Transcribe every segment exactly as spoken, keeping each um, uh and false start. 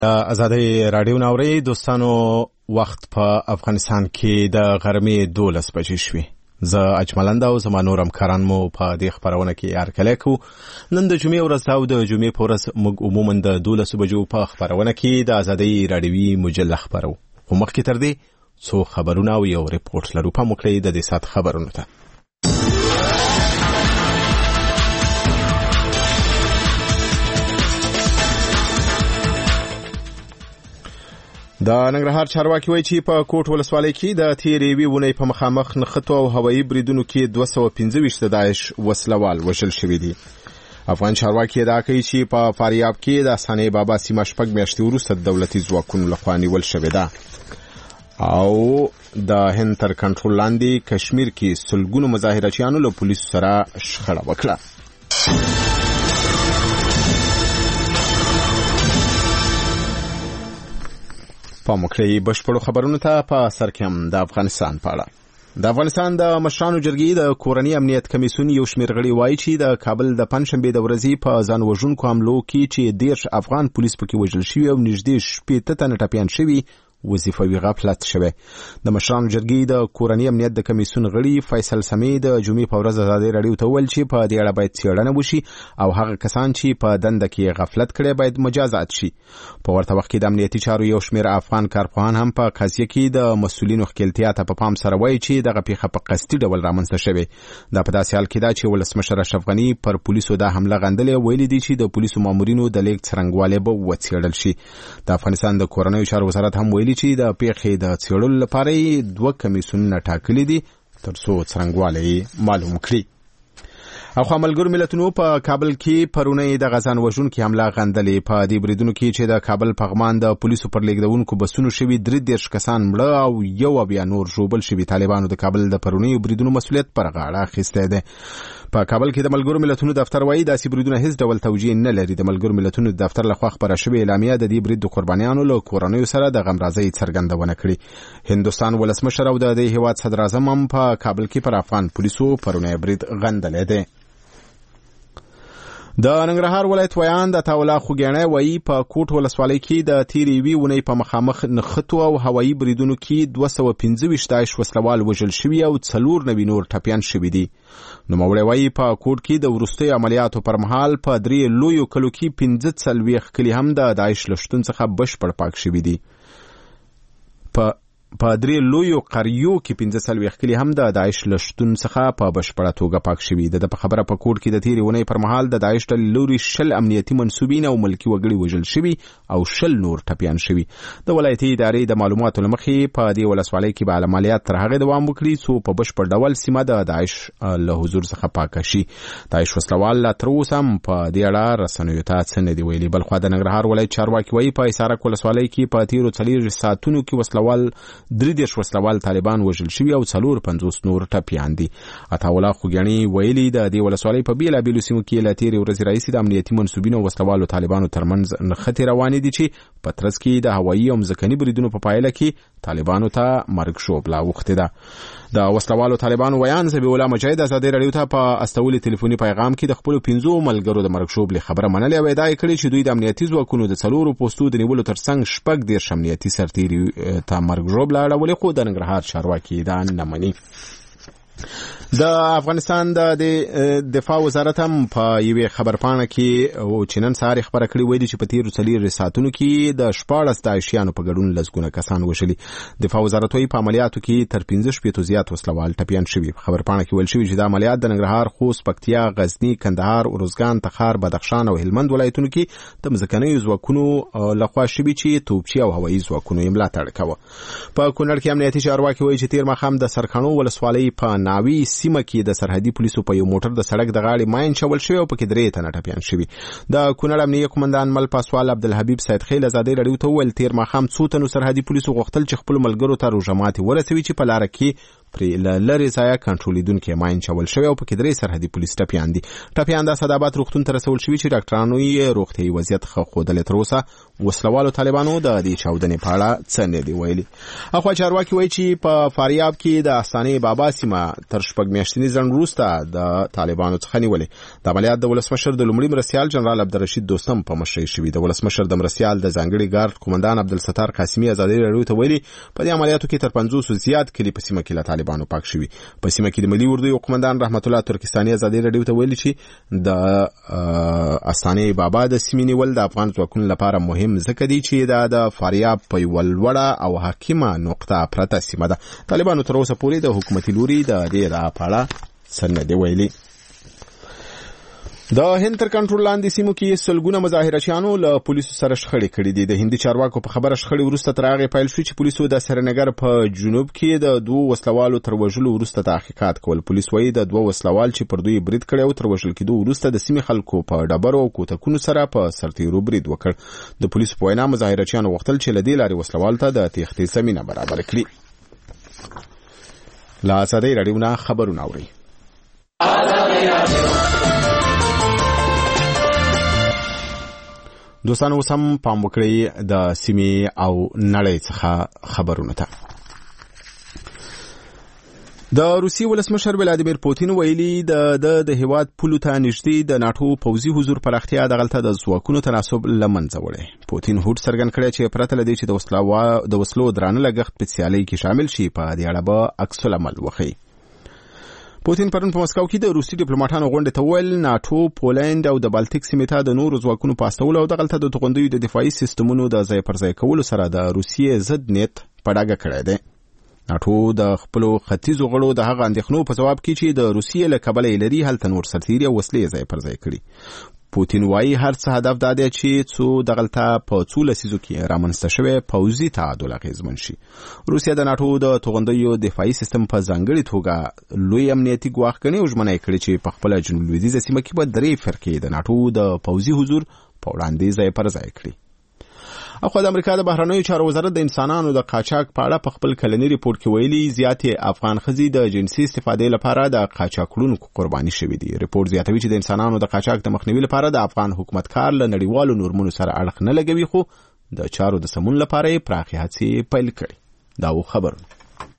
ازادي رادیو ناوري دوستانو وخت په افغانستان کې د غرمې دولس بجې شوې. زه اجملنده او زما نور همکاران مو په دې خبرونه کې هرکلی کوو. نن د جمعې ورځ ده او د جمعې په ورځ موږ عموما د دولسو بجو په خبرونه کې د ازادي رادیوي مجله خبرو. خو مخکې تر دې څو خبرونه او یو ریپورټ لرو. پام وکړئ د دې ساعت خبرونو ته. د ننګرهار چارواکي وایي چې په کوټ ولسوالۍ کې د تېرې یوې اونۍ په مخامخ نښتو او هوایي بریدونو کې دوه سوه پنځه ویشت د داعش وسلوال وژل شوي دي. افغان چارواکي ادعا کوي چې په فاریاب کې د ثانیه بابا سیمه شپږ میاشتې وروسته د دولتي ځواکونو لخوا نیول شوې ده او د هند تر کنټرول لاندې کشمیر کې سلګونو مظاهرچیانو له پولیسو سره شخړه وکړه. په مکرې بشپړو خبرونو ته په سر کې هم د افغانستان په اړه. د افغانستان د مشرانو جرګې د کورنۍ امنیت کمیسیون یو شمېر غړي وایي چې د کابل د پنجشنبې د ورځې په ځان وژونکو حملو کې چې دېرش افغان پولیس پکې وژل شوي او نږدې شپېته تنه ټپیان شوي وظیفوي غفلت شوی. د مشرانو جرګې د کورنۍ امنیت د کمیسیون غړي فیصل سمې د جمعې په ورځ ازادي رادیو ته وویل چې په دې اړه باید څېړنه وشي او هغه کسان چې په دنده کې غفلت کړی باید مجازات شي. په ورته وخت کې د امنیتي چارو یو شمېر افغان کارپوهان هم په قضیه کې د مسؤلینو ښکېلتیا ته په پام سره وایي چې دغه پیښه په قصدي ډول رامنځته شوې. دا په داسې حال کې ده چې ولسمشر اشرف غني پر پولیسو دا حمله غندلې او ویلي دي چې د پولیسو مامورینو د لیږد څرنګوالی به وڅېړل شي. د افغانستان د کورنیو چارو وزارت هم ویلي چې د پیښې د څېړلو لپاره دوه کمیسیونونه ټاکلي دي تر څو څرنګوالی معلوم کړي. اخوا ملګرو ملتونو په کابل کې پرونی د غزان وژونکي حمله غندلې. په دې بریدونو کې چې د کابل پغمان د پولیسو پر لیږدونکو بسونو شوي درې دېرش کسان مړه او یو اویا نور ژوبل شوي. طالبانو د کابل د پرونیو بریدونو مسؤلیت پر غاړه اخیستی دی. په کابل کې د ملګرو ملتونو دفتر وایي داسې بریدونه هیڅ ډول توجیه نه لري. د ملګرو ملتونو دفتر لخوا خپره شوې اعلامیه د دې برید د قربانیانو له کورنیو سره د غمرازۍ څرګندونه کړې. هندوستان ولسمشر او د دې هېواد صدراعظم هم په کابل کې پر افغان پولیسو پرونی برید غندلی دی. د ننګرهار ولایت ویان د عطاالله خوږیاڼی وایي په کوټ ولسوالۍ کې د تېرې یوې اونۍ په مخامخ نښتو او هوایي بریدونو کې دوه سوه پنځه ویشت داعش وسلوال وژل شوي او څلور نوي نور ټپیان شوي دي. نوموړی وایي په کوټ کې د وروستیو عملیاتو پر مهال په درې لویو کلو کې پنځه څلوېښت کلي هم د داعش له شتون څخه بشپړ پاک شوي دي. په په درې لویو قریو کې پنځه څلوېښت کلي هم د داعش له شتون څخه په بشپړه توګه پاک شوي. د ده په خبره په کوټ کې د تېرې اونۍ پر مهال د داعش له لوري شل امنیتي منصوبین او ملکي وګړي وژل شوي او شل نور ټپیان شوي. د ولایتي ادارې د معلوماتو له مخې په دې ولسوالۍ کې به عملیات تر هغې دوام وکړي څو په بشپړ ډول سیمه د داعش له حضور څخه پاکه شي. داعش وسلوال لا تر اوسه هم په دې اړه رسنیو ته څه نه دي ویلي. بلخوا د ننګرهار ولایت چارواکي وایي په حصارک ولسوالۍ کې په تېرو څلېرویشت ساعتونو کې وسلوال درې دېرش وسلوال طالبان وژل شوي او څلور پنځوس نور ټپیان دي. عطاالله خوږیاڼي ویلي د دې ولسوالۍ په بېلابېلو سیمو کې له تېرې ورځې راهیسې د امنیتي منصوبینو او وسلوالو طالبانو ترمنځ نښتې روانې دي چې په ترڅ کې د هوایي او ځمکني بریدونو په پایله کې طالبانو ته مرګ ژوبله اوښتې ده. د وسلوالو طالبانو ویان ذبیح الله مجاهد ازادي راډیو ته په استولي تلیفوني پیغام کې د خپلو پنځو ملګرو د مرګ ژوبلې خبره منلې او ادعا یې کړې چې دوی د امنیتي ځواکونو د څلورو پوستو د نیولو ترڅنګ شپږ دېرش امنیتي سرتېري ته مرګ ژوبله اړولې، خو د ننګرهار چارواکي دا نه مني. د افغانستان د دفاع وزارت هم په یوې خبرپاڼه کې او چې نن سهار خبره کړې ویلي چې په تېرو څلېرویشت ساعتونو کې د شپاړس داعشیانو په ګډون لسګونه کسان وژلي. دفاع وزارت وایي په عملیاتو کې تر پنځه شپېتو زیات وسلوال ټپیان شوي. په خبرپاڼه کې ویل شوي چې دا عملیات د ننګرهار، خوست، پکتیا، غزني، کندهار، ارزګان، تخار، بدخشان او هلمند ولایتونو کې د ځمکنیو ځواکونو لخوا شوي چې توپچي او هوایي ځواکونو یې ملاتړ کاوه. په کونړ کې امنیتي چارواکي وایي چې تېر ماښام د سرکاڼو ولسوالۍ په ناوي سیمه کې د سرحدي پولیسو په یو موټر د سړک د غاړې ماین چول شوی او پکې درې تنه ټپیان شوي. د کونړ امنیه قومندان مل پاسوال عبدالحبیب سیدخیل ازادي راډیو ته وویل تېر ماښام څو تنو سرحدي پولیسو غوښتل چې خپلو ملګرو ته روژه ماتې ورسوي چې په لاره کې پرې له لرې ځایه کنټرولیدونکي ماین چول شوی او پکې درې سرحدي پولیس ټپیان دي. ټپیان د اسداباد روغتون ته رسول شوي چې ډاکټرانو یې روغتیایي وضعیت ښه ښودلی. تر اوسه وسلوالو طالبانو د دې چاودنې په اړه څه نه دي ویلي. اخوا چارواکي وایي چې په فاریاب کې د استانې بابا سیمه تر شپږ میاشتني ځنډ وروسته د طالبانو څخه نیولې. د عملیات د ولسمشر د لومړي مرستیال جنرال عبدالرشید دوستم په مشرۍ شوي. د ولسمشر د مرستیال د ځانګړي ګارد قومندان عبدالستار قاسمي ازادي راډیو ته ویلي په دې عملیاتو کې تر پنځوسو زیات کلي په سیمه کې له طالبانو پاک شوي. په سیمه کې د ملي اردو قومندان رحمت الله ترکستاني ازادي راډیو ته ویلي چې د استانې بابا د سیمې نیول د افغان ځواکونو لپاره مهم ځکه دی چې دا د فاریاب په یوه لوړه او حاکمه نقطه پرته سیمه ده. طالبانو تر اوسه پورې د حکومتي لوري د دې راپاړه څه نه دی ویلي. د هند تر کنټرول لاندې سیمو کې سلګونه مظاهرچیانو له پولیسو سره شخړې کړې دي. د هندي چارواکو په خبره شخړې وروسته تر هغې پیل شو چې پولیسو د سرینګر په جنوب کې د دوو وسلوالو تر وژلو وروسته تحقیقات کول. پولیس وایي د دوه وسلوال چې پر دوی برید کړی او تر وژل کېدو وروسته د سیمې خلکو په ډبرو او کوتکونو سره په سرتیرو برید وکړ. د پولیسو په وینا مظاهرچیانو غوښتل چې له دې لارې وسلوال ته د تېښتې زمینه برابر کړي. له ازادۍ راډیو نه خبرونه اورئ. دوستانو اوس هم پام وکړئ د سیمې او نړۍ څخه خبرونو ته. د روسیې ولسمشر ولادیمیر پوتین ویلي د د هیواد پولو ته نږدې د ناټو پوځي حضور پراختیا دغلته د ځواکونو تناسب له منځه وړی. پوتین هوډ څرګند کړی چې پرته له دې چې د د وسلو درانه لګښت په سیالۍ کې شامل شي په دې اړه به عکس العمل وښیي. پوتین پرون په مسکو کې د روسي ډیپلوماټانو غونډې ته ویل ناټو پولند او د بالټیک سیمې ته د نورو ځواکونو په استولو او دغلته د توغندیو د دفاعي سیستمونو د ځای پر ځای کولو سره د روسیې ضد نیت په ډاګه کړی دی. ناټو د خپلو ختیځو غړو د هغه اندېښنو په ځواب کې چې د روسیې له کبله یې لري هلته نور سرتیري او وسلې ځای پر ځای کړي. پوتین وایي هر څه هدف دا دی چې څو دغلته په څو لسیزو کې رامنځته شوی پوځي تعادل اغېزمن شي. روسیه د ناټو د توغندیو دفاعي سیستم په ځانګړې توګه لوی امنیتي ګواښ ګڼي او ژمنه یې کړې چې په خپله جنوب لویدیځه سیمه کې به درې فرقې د ناټو د پوځي حضور په وړاندې ځای پر ځای کړي. اخوا د امریکا د بهرنیو چارو وزارت د انسانانو د قاچاق په اړه په خپل کلني ریپورت کې ویلي زیاتې افغان ښځې د جنسي استفادې لپاره د قاچاقړونکو قرباني شوي دي. ریپورت زیاتوي چې د انسانانو د قاچاق د مخنیوي لپاره د افغان حکومت کار له نړیوالو نورمونو سره اړخ نه لګوي خو د چارو د سمون لپاره یې پراخې هڅې پیل کړي. دا و خبرونه.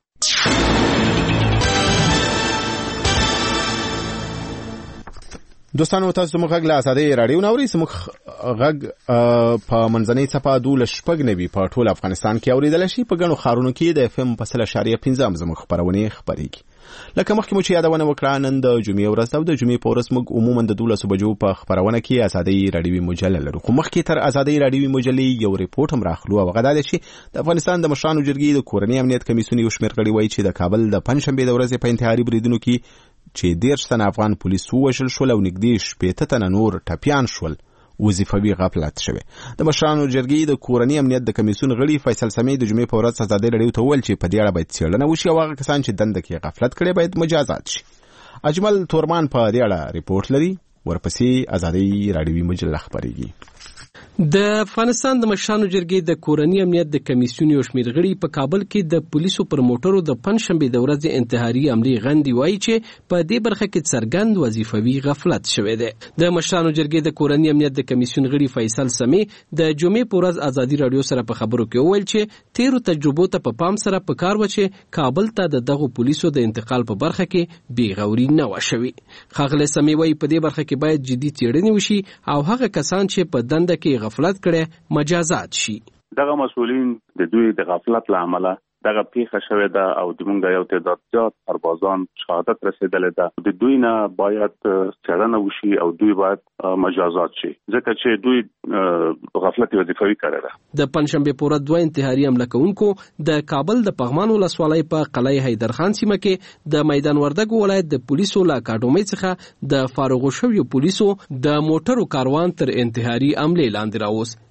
دوستانو تاسو زموږ غږ له ازادۍ راډیو نه اورئ. زموږ غږ په منځنۍ څپه دولس شپږ نوي په ټول افغانستان کې اورېدلی شي. په ګڼو ښارونو کې د اف ام په سل اشاریه پنځه زموږ خپرونې خپرېږي. لکه مخکې مو چې یادونه وکړه نن د جمعې ورځ ده او د جمعې په ورځ موږ عموما د دولسو بجو په خپرونه کې ازادۍ راډیوي مجله لرو. خو مخکې تر ازادۍ راډیوي مجلې یو ریپورټ هم راخلو او هغه دا دی چې د افغانستان د مشرانو جرګې د کورني امنیت کمیسیون یو شمېر غړي وایي چې د کابل د پنجشنبې د ورځې په انتحاري بریدونو کې چې دېرش تنه افغان پولیس ووژل شول او نږدې شپېته تنه نور ټپیان شول وظیفوي غفلت شوی. د مشرانو جرګې د کورني امنیت د کمیسیون غړي فیصل سمیع د جمعې په ورځ ازادۍ راډیو ته وویل چې په دې اړه باید څېړنه وشي او هغه کسان چې دنده کې غفلت کړی باید مجازات شي. اجمل تورمان په دې اړه ریپورټ لري. ورپسې ازادۍ راډیوي مجله خپرېږي. د افغانستان د مشرانو جرګې د کورني امنیت د کمیسیون یو شمېر غړي په کابل کې د پولیسو پر موټرو د پنجشنبې د ورځې انتحاري حملې غندي وایي چې په دې برخه کې څرګند وظیفوي غفلت شوی دی. د مشرانو جرګې د کورني امنیت د کمیسیون غړي فیصل سمیع د جمعې په ورځ ازادي راډیو سره په خبرو کې وویل چې تیرو تجربو ته په پام سره پکار و چې کابل ته د دغو پولیسو د انتقال په برخه کې بېغوري نه وه شوې. ښاغلی سمیع وایي په دې برخه کې باید جدي څېړنې وشي او هغه کسان چې په دنده کې غفلت کړي مجازات شي. دغه مسؤلین د دوی د غفلت له امله دغه پیښه شوې ده او زموږ یو تعداد زیات سربازان شهادت رسېدلی ده. د دوی نه باید څېړنه وشي او دوی باید مجازات شي ځکه چې دوی غفلت وظیفوي کړی ده. د پنجشنبې په ورځ دوه انتحاري حمله کوونکو د کابل د پغمان ولسوالۍ په قلعه حیدرخان سیمه کې د میدان وردګو ولایت د پولیسو له اکاډمۍ څخه د فارغو شویو پولیسو د موټرو کاروان تر انتحاري حملې لاندې راوست.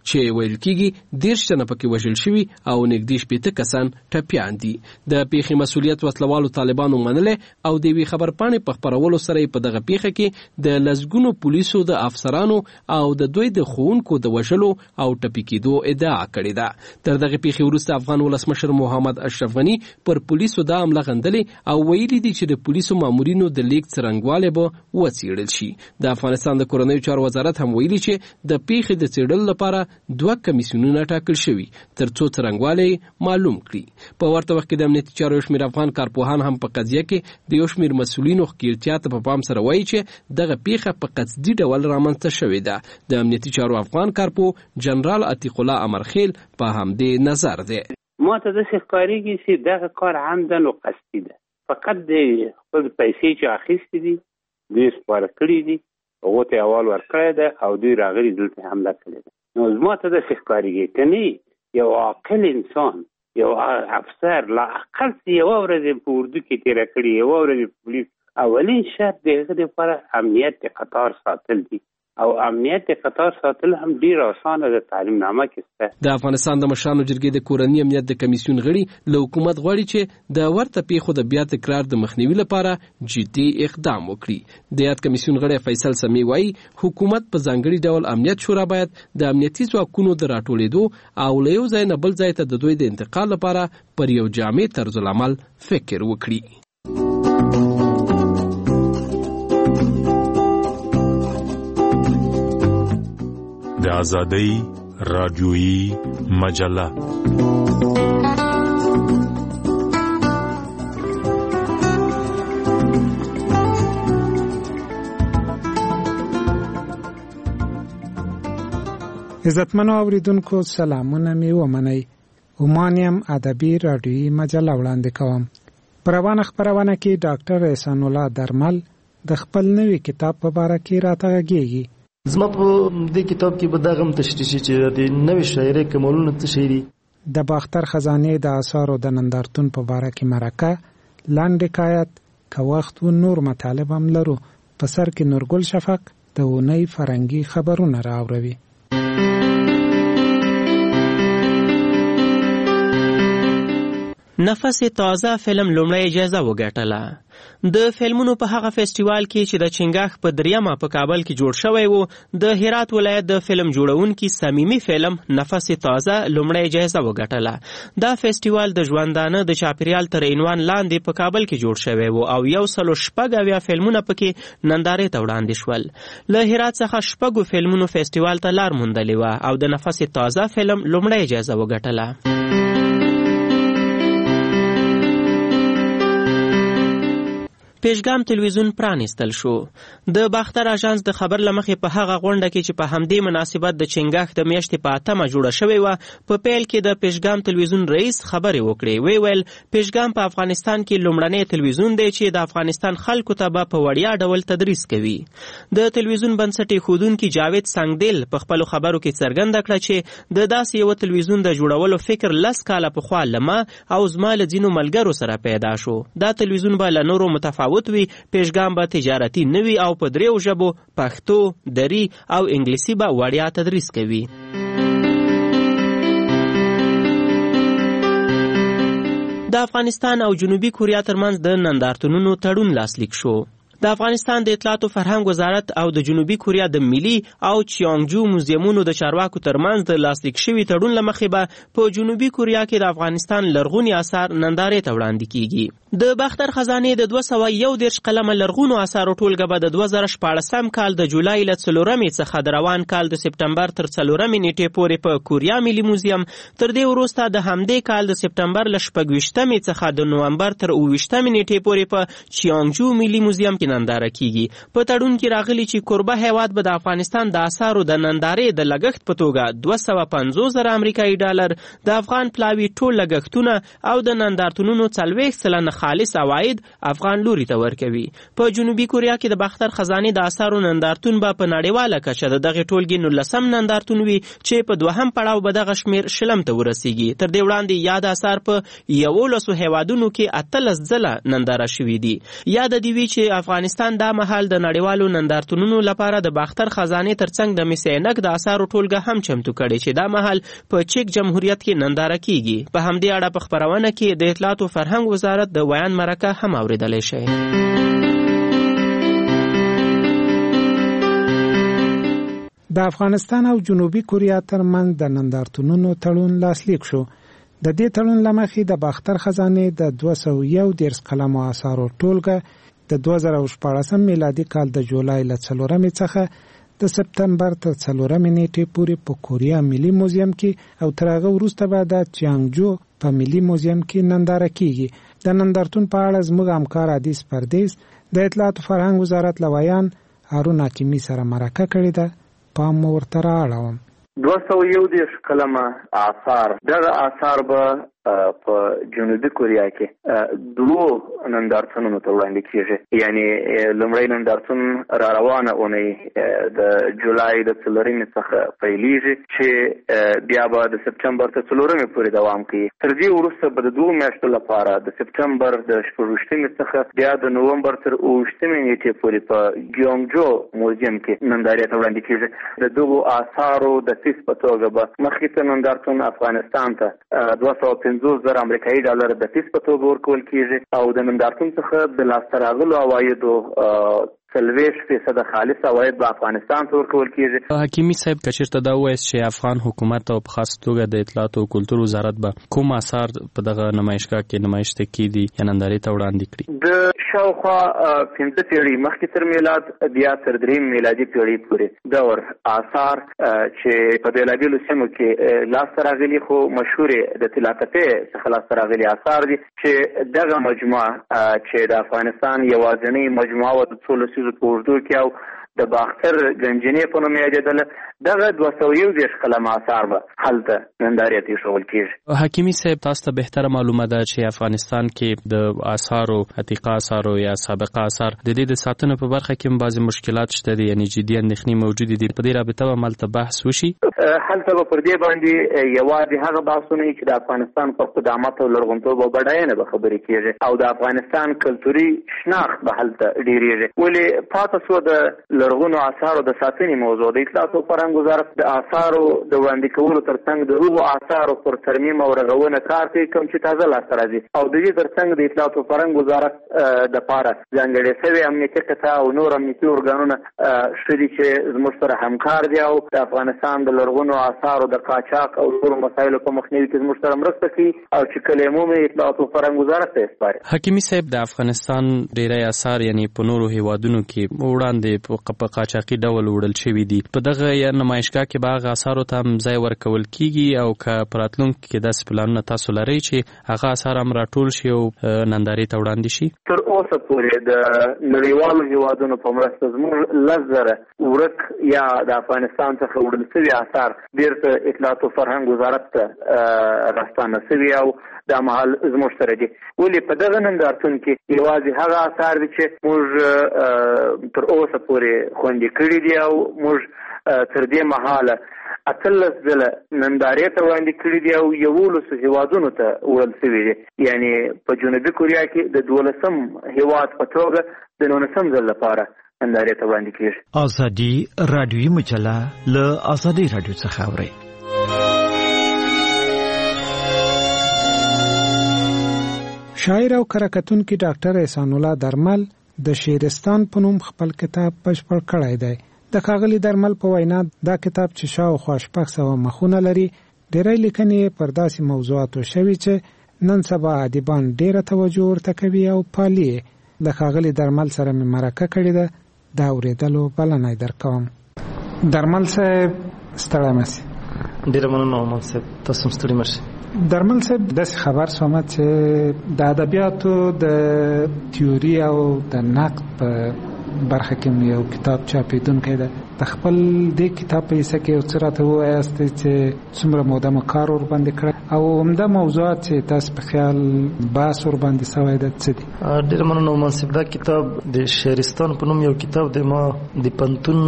چې ویل کېږي دېرش تنه پکې وژل شوي او نږدې شپېته کسان ټپیان دي. د پیښې مسؤلیت وسلوالو طالبانو منلی او د یوې خبرپاڼې په خپرولو سره په دغه پیښه کې د لسګونو پولیسو د افسرانو او د دوی د ښوونکو د وژلو او ټپي کېدو ادعا کړې ده. تر دغه پیښې وروسته افغان ولسمشر محمد اشرف غني پر پولیسو دا حمله غندلې او ویلي دي چې د پولیسو مامورینو د لیک څرنګوالی به وڅېړل شي. د افغانستان د کورنیو چارو وزارت هم ویلي چې د پیښې د څېړلو لپاره دوه کمیسیونونه ټاکل شوي تر څو څرنګوالی معلوم کړي. په ورته وخت کې د امنیتي چارو یو شمېر افغان کارپوهان هم په قضیه کې د یو شمېر مسؤلینو ښکېلتیا ته په پام سره وایي چې دغه پیښه په قصدي ډول رامنځته شوې ده. د امنیتي چارو افغان کارپو جنرال عتیق الله امرخیل په همدې نظر دی. ما ته داسې ښکارېږي چې دغه کار عمدن و قصدي ده. فقط د خپل پیسې چې اخیستې دي دوی سپاره کړي دي، هغو ته احوال ورکړی ده او دوی راغلي دلته حمله کړې ده. نو زما ته داسې ښکارېږي که نه یو عاقل انسان، یو افسر لا اقل یوه ورځ په اردو کې تېره کړي، یوه ورځ پولیس، اولین شرط د هغه دپاره امنیت د قطار ساتل دي او امنیت قطار ساتل هم ډیر اسانه ده. تعلیم نامه کې شته. د افغانستان د مشرانو جرګې د کورني امنیت د کمیسیون غړي له حکومت غواړي چې د ورته پیښو د بیا تکرار د مخنیوي لپاره جدي اقدام وکړي. د یاد کمیسیون غړی فیصل سمی وایي حکومت په ځانګړي ډول امنیت شورا باید د امنیتي ځواکونو د راټولېدو او له یو ځای نه بل ځای ته د دوی د انتقال لپاره پر یو جامع طرز العمل فکر وکړي. د آزادۍ راډیویي مجله. عزتمنو اوریدونکو سلامونه می ومنئ. عمانیم ادبي راډیویي مجله وړاندې کوم. په روانه خپرونه کې ډاکټر احسان الله درمل د خپل نوي کتاب په باره کې راته غږېږي. زما په دې کتاب کې به دغه هم تشریح شي چې د نوې شاعرۍ کمالونه څه شي دي. د باختر خزانې د آثارو د نندارتون په باره کې مرکه، لنډ حکایت، که وخت و نور مطالب هم لرو. په سر کې نورګل شفق د اونۍ فرنګي خبرونه راوړوي. نفس تازه فلم لومړی جایزه وګټله. د فلمونو په هغه فیسټیوال کې چې د چنګاښ په دریمه په کابل کې جوړ شوی و، د هرات ولایت د فلم جوړونکي صمیمي فلم نفس تازه لومړی جایزه وګټله. دا فیسټیوال د ژوندانه د چاپیریال تر عنوان لاندې په کابل کې جوړ شوی و او یو سلو شپږ اویا فلمونه پکې نندارې ته وړاندې شول. له هرات څخه شپږو فلمونو فیسټیوال ته لار موندلې وه او د نفس تازه فلم لومړی جایزه وګټله. پیشګام تلویزیون پرانیستل شو. د باختر اژانس د خبر لمخې په هغه غونډه کې چې په همدې مناسبت د چنګاښ د میاشتې په اتمه جوړه شوې وه، په پیل کې د پیشګام تلویزیون رئیس خبرې وکړې. وی ویل پیشګام په افغانستان کې لومړنی تلویزیون دی چې د افغانستان خلکو ته به په وړیا ډول تدریس کوي. د تلویزیون بنسټ ایښودونکي جاوید سنگدل په خپلو خبرو کې څرګنده کړه چې د داسې یو تلویزیون د جوړولو فکر لس کاله پخوا له ما او زما له ځینو ملګرو سره پیدا شو. دا تلویزیون به له نورو متفاوت وي. پیشګام به تجارتي نوي او په دریو ژبو پښتو، دری او انګلیسي به وړیا تدریس کوي. د افغانستان او جنوبي کوریا ترمنځ د نندارتونونو تړون لاسلیک شو. د افغانستان د اطلاعات او فرهنګ وزارت او د جنوبي کوریا د ملي او چیانګجو موزیمونو د چارواکو ترمنځ د لاسلیک شوي تړون له مخې به په جنوبي کوریا کې د افغانستان لرغوني آثار نندارې ته وړاندې کیږي. د باختر خزانې د دوه سوه یو دېرش قلمه لرغونو آثارو ټولګه به د دوه زره شپاړسم کال د جولای له څلورمې څخه د روان کال د سپټمبر تر څلورمې نیټې پورې په کوریا ملي موزیم، تر دې وروسته د همدې کال د سپټمبر له شپږویشتمې څخه د نومبر تر اوویشتمې نیټې پورې په چیانګجو ملي موزیم کې ننداره کیږي. په تړون کې راغلي چې کوربه هیواد به د افغانستان د آثارو د نندارې د لګښت په توګه دوه سوه پنځوس زره امریکایي ډالر، د افغان پلاوي ټول لګښتونه او د نندارتونونو څلوېښت سلنه خالص عواید افغان لوري ته ورکوي. په جنوبي کوریا کې د باختر خزانې د آثارو نندارتون به په نړیواله کچه د دغې ټولګې نولسم نندارتون وي چې په دوهم پړاو به دغه شمېر شلم ته ورسیږي. تر دې وړاندې یاد آثار په یولسو هیوادونو کې اتلس ځله ننداره شوي دي. یاد دې وي چې افغانستان افغانستان دا مهال د نړیوالو نندارتونونو لپاره د باختر خزانه ترڅنګ د مس عینک د آثارو ټولګه هم چمتو کړي چې دا مهال په چیک جمهوریت کې ننداره کیږي. په همدې اړه په خبرونه کې د اطلاعات او فرهنګ وزارت د ویان مرکه هم اوریدلای شي. د افغانستان او جنوبي کوریا ترمنځ د نندارتونونو تړون لاسلیک شو. د دې تړون لمخې د باختر خزانه د دوه سوه یو دېرش قلمو آثارو ټولګه د دوه زره شپاړسم میلادي کال د جولای له څلورمې څخه د سپتمبر تر څلورمې نیټې پورې په کوریا ملي موزیم کې او تر هغه وروسته به د چیانګجو په ملي موزیم کې ننداره کیږي. د نندارتون په اړه زموږ همکار حدیث پردیس د اطلاعات او فرهنګ وزارت لویان هارون حکیمي سره مرکه کړې ده. پام ورته راړوم. دوه سوه یو دېرش قلمه آثار، دغه آثار به په جنوبي کوریا کې دوه نندارتونونو ته وړاندې کیږي. یعنی لومړی نندارتون را روانه اونۍ د جولای د څلورمې څخه پیلیږي چې بیا به د سپتمبر تر څلورمې پورې دوام کوي. تر دې وروسته به د دوه میاشتو لپاره د سپتمبر د شپږویشتمې څخه بیا د نومبر تر اوویشتمې نیټې پورې په ګیونګجو موزیم کې نندارې ته وړاندې کیږي. د دغو آثارو د فیس په توګه به مخکې ته نندارتون افغانستان ته دوه سوه پنځوس زره امریکایي ډالر د فیس په توګه ورکول کیږي او د نندارتون څخه د لاسته راغلو عوایدو څلوېښت فیصده خالص عواید به افغانستان ته ورکول کیږي. حکیمي صاحب که چېرته دا ووایاست چې افغان حکومت او په خاص توګه د اطلاعات او کلتور وزارت به کوم آثار په دغه نمایشګاه کې نمایش ته کیدي یا نندارې ته وړاندې کړي؟ د شاوخوا پنځه پیړۍ مخکې تر میلاد بیا تر دریم میلادي پیړۍ پورې دور آثار چې په بېلابېلو سیمو کې لاسته راغلي خو مشهورې د طلاتپې څخه لاسته راغلي آثار دي چې دغه مجموعه چې د افغانستان یوازینۍ مجموعه وه د څو لسیزو په اوږدو کې او د باختر گنجنې په نوم یادېدله، دغه دوه سوه یو دېرش قلمه آثار به هلته نندارې ته ایښودل کېږي. حکیمي صاحب تاسو ته بهتره معلومه ده چې افغانستان کې د آثارو عتیقه آثارو یا سابقه آثار د دې د ساتنې په برخه کې هم بعضې مشکلات شته دي، یعنی جدي اندېښنې موجودې دي. په دې رابطه به هملته بحث وشي. هلته به پر دې باندې یوازې هغه بحثونه وي چې د افغانستان په قدامت او لرغونتوب او بډاینه به خبرې کېږي او د افغانستان کلتوري شناخت به هلته ډېرېږي. ولې پاته سوه د لرغونو آثارو د ساتنې موضوع د اطلاعات او فرهنګ وزارت د آثارو د وړاندې کولو ترڅنګ د هغو آثارو پر ترمیم او رغونه کار کوي کوم چې تازه لاسته راځي او د دې ترڅنګ د اطلاعات او فرهنګ وزارت دپاره ځانګړې شوې امنیتي قطعه او نور امنیتي ارګانونه ښه دي چې زموږ سره همکار دي او د افغانستان د لرغونو آثارو د قاچاق او نورو مسایلو په مخنیوي کې زموږ سره مرسته کوي او چې کله یې مومي اطلاعات او فرهنګ وزارت ته یې سپاري. حکیمي صاحب د افغانستان ډیری آثار یعنی په نورو هیوادونو کې وړاندې په قاچاقي ډول وړل شوي دي. په دغه نمایشګاه کې به هغه آثارو ته هم ځای ورکول کیږي او که په راتلونکي کې داسې پلانونه تاسو لرئ چې هغه آثار هم راټول شي او نندارې ته وړاندې شي؟ تر اوسه پورې د نړیوالو هیوادونو په مرسته زموږ لس زره ورک یا د افغانستان څخه وړل شوي آثار بیرته اطلاعات او فرهنګ وزارت ته راستانه شوي او دا مهال زموږ سره دي. ولې په دغه نندارتون کې یوازې هغه آثار دي چې موږ تر اوسه پورې خوندي کړي دي او موږ تر دې مهاله اتلس ځله نندارې ته وړاندې کړي دي او یولسو هیوادونو ته وړل شوي دي. یعنی په جنوبي کوریا کې د دولسم هیواد په توګه د نولسم ځل لپاره نندارې ته وړاندې کېږي. ازادي راډیویي مجله له ازادي راډیو څخه اورئ. شاعر او کرکټونکي ډاکټر احسان الله درمل د شیرستان په نوم خپل کتاب بشپړ کړی دی. د ښاغلي درمل په وینا دا کتاب چې شاوخوا شپږ سوه مخونه لري ډېری لیکنې پر داسې موضوعاتو شوي چې نن سبا ادیبان ډېره توجه ورته کوي او پالي. د ښاغلي درمل سره مې مرکه کړې ده، د اورېدلو بلنه یې درکوم. درمل صاحب ستړی مه سئ. ډېره مننه عمان صاحب، تاسو هم ستړي مه شئ. درمل صاحب داسې خبر شومه چې د ادبیاتو د تیوري او د نقد په برخه کې یو کتاب چاپېدونکی ده. د خپل د کتاب په حصہ کې څه راته وایاست چې څومره موده مو کار ور باندې کړی او همدا موضوعات چې تاسو په خیال بحث ور باندې سوی ده څه دي؟ ډېر مننه منصف. دا کتاب د شهرستان په نوم یو کتاب دی، ما د پنتون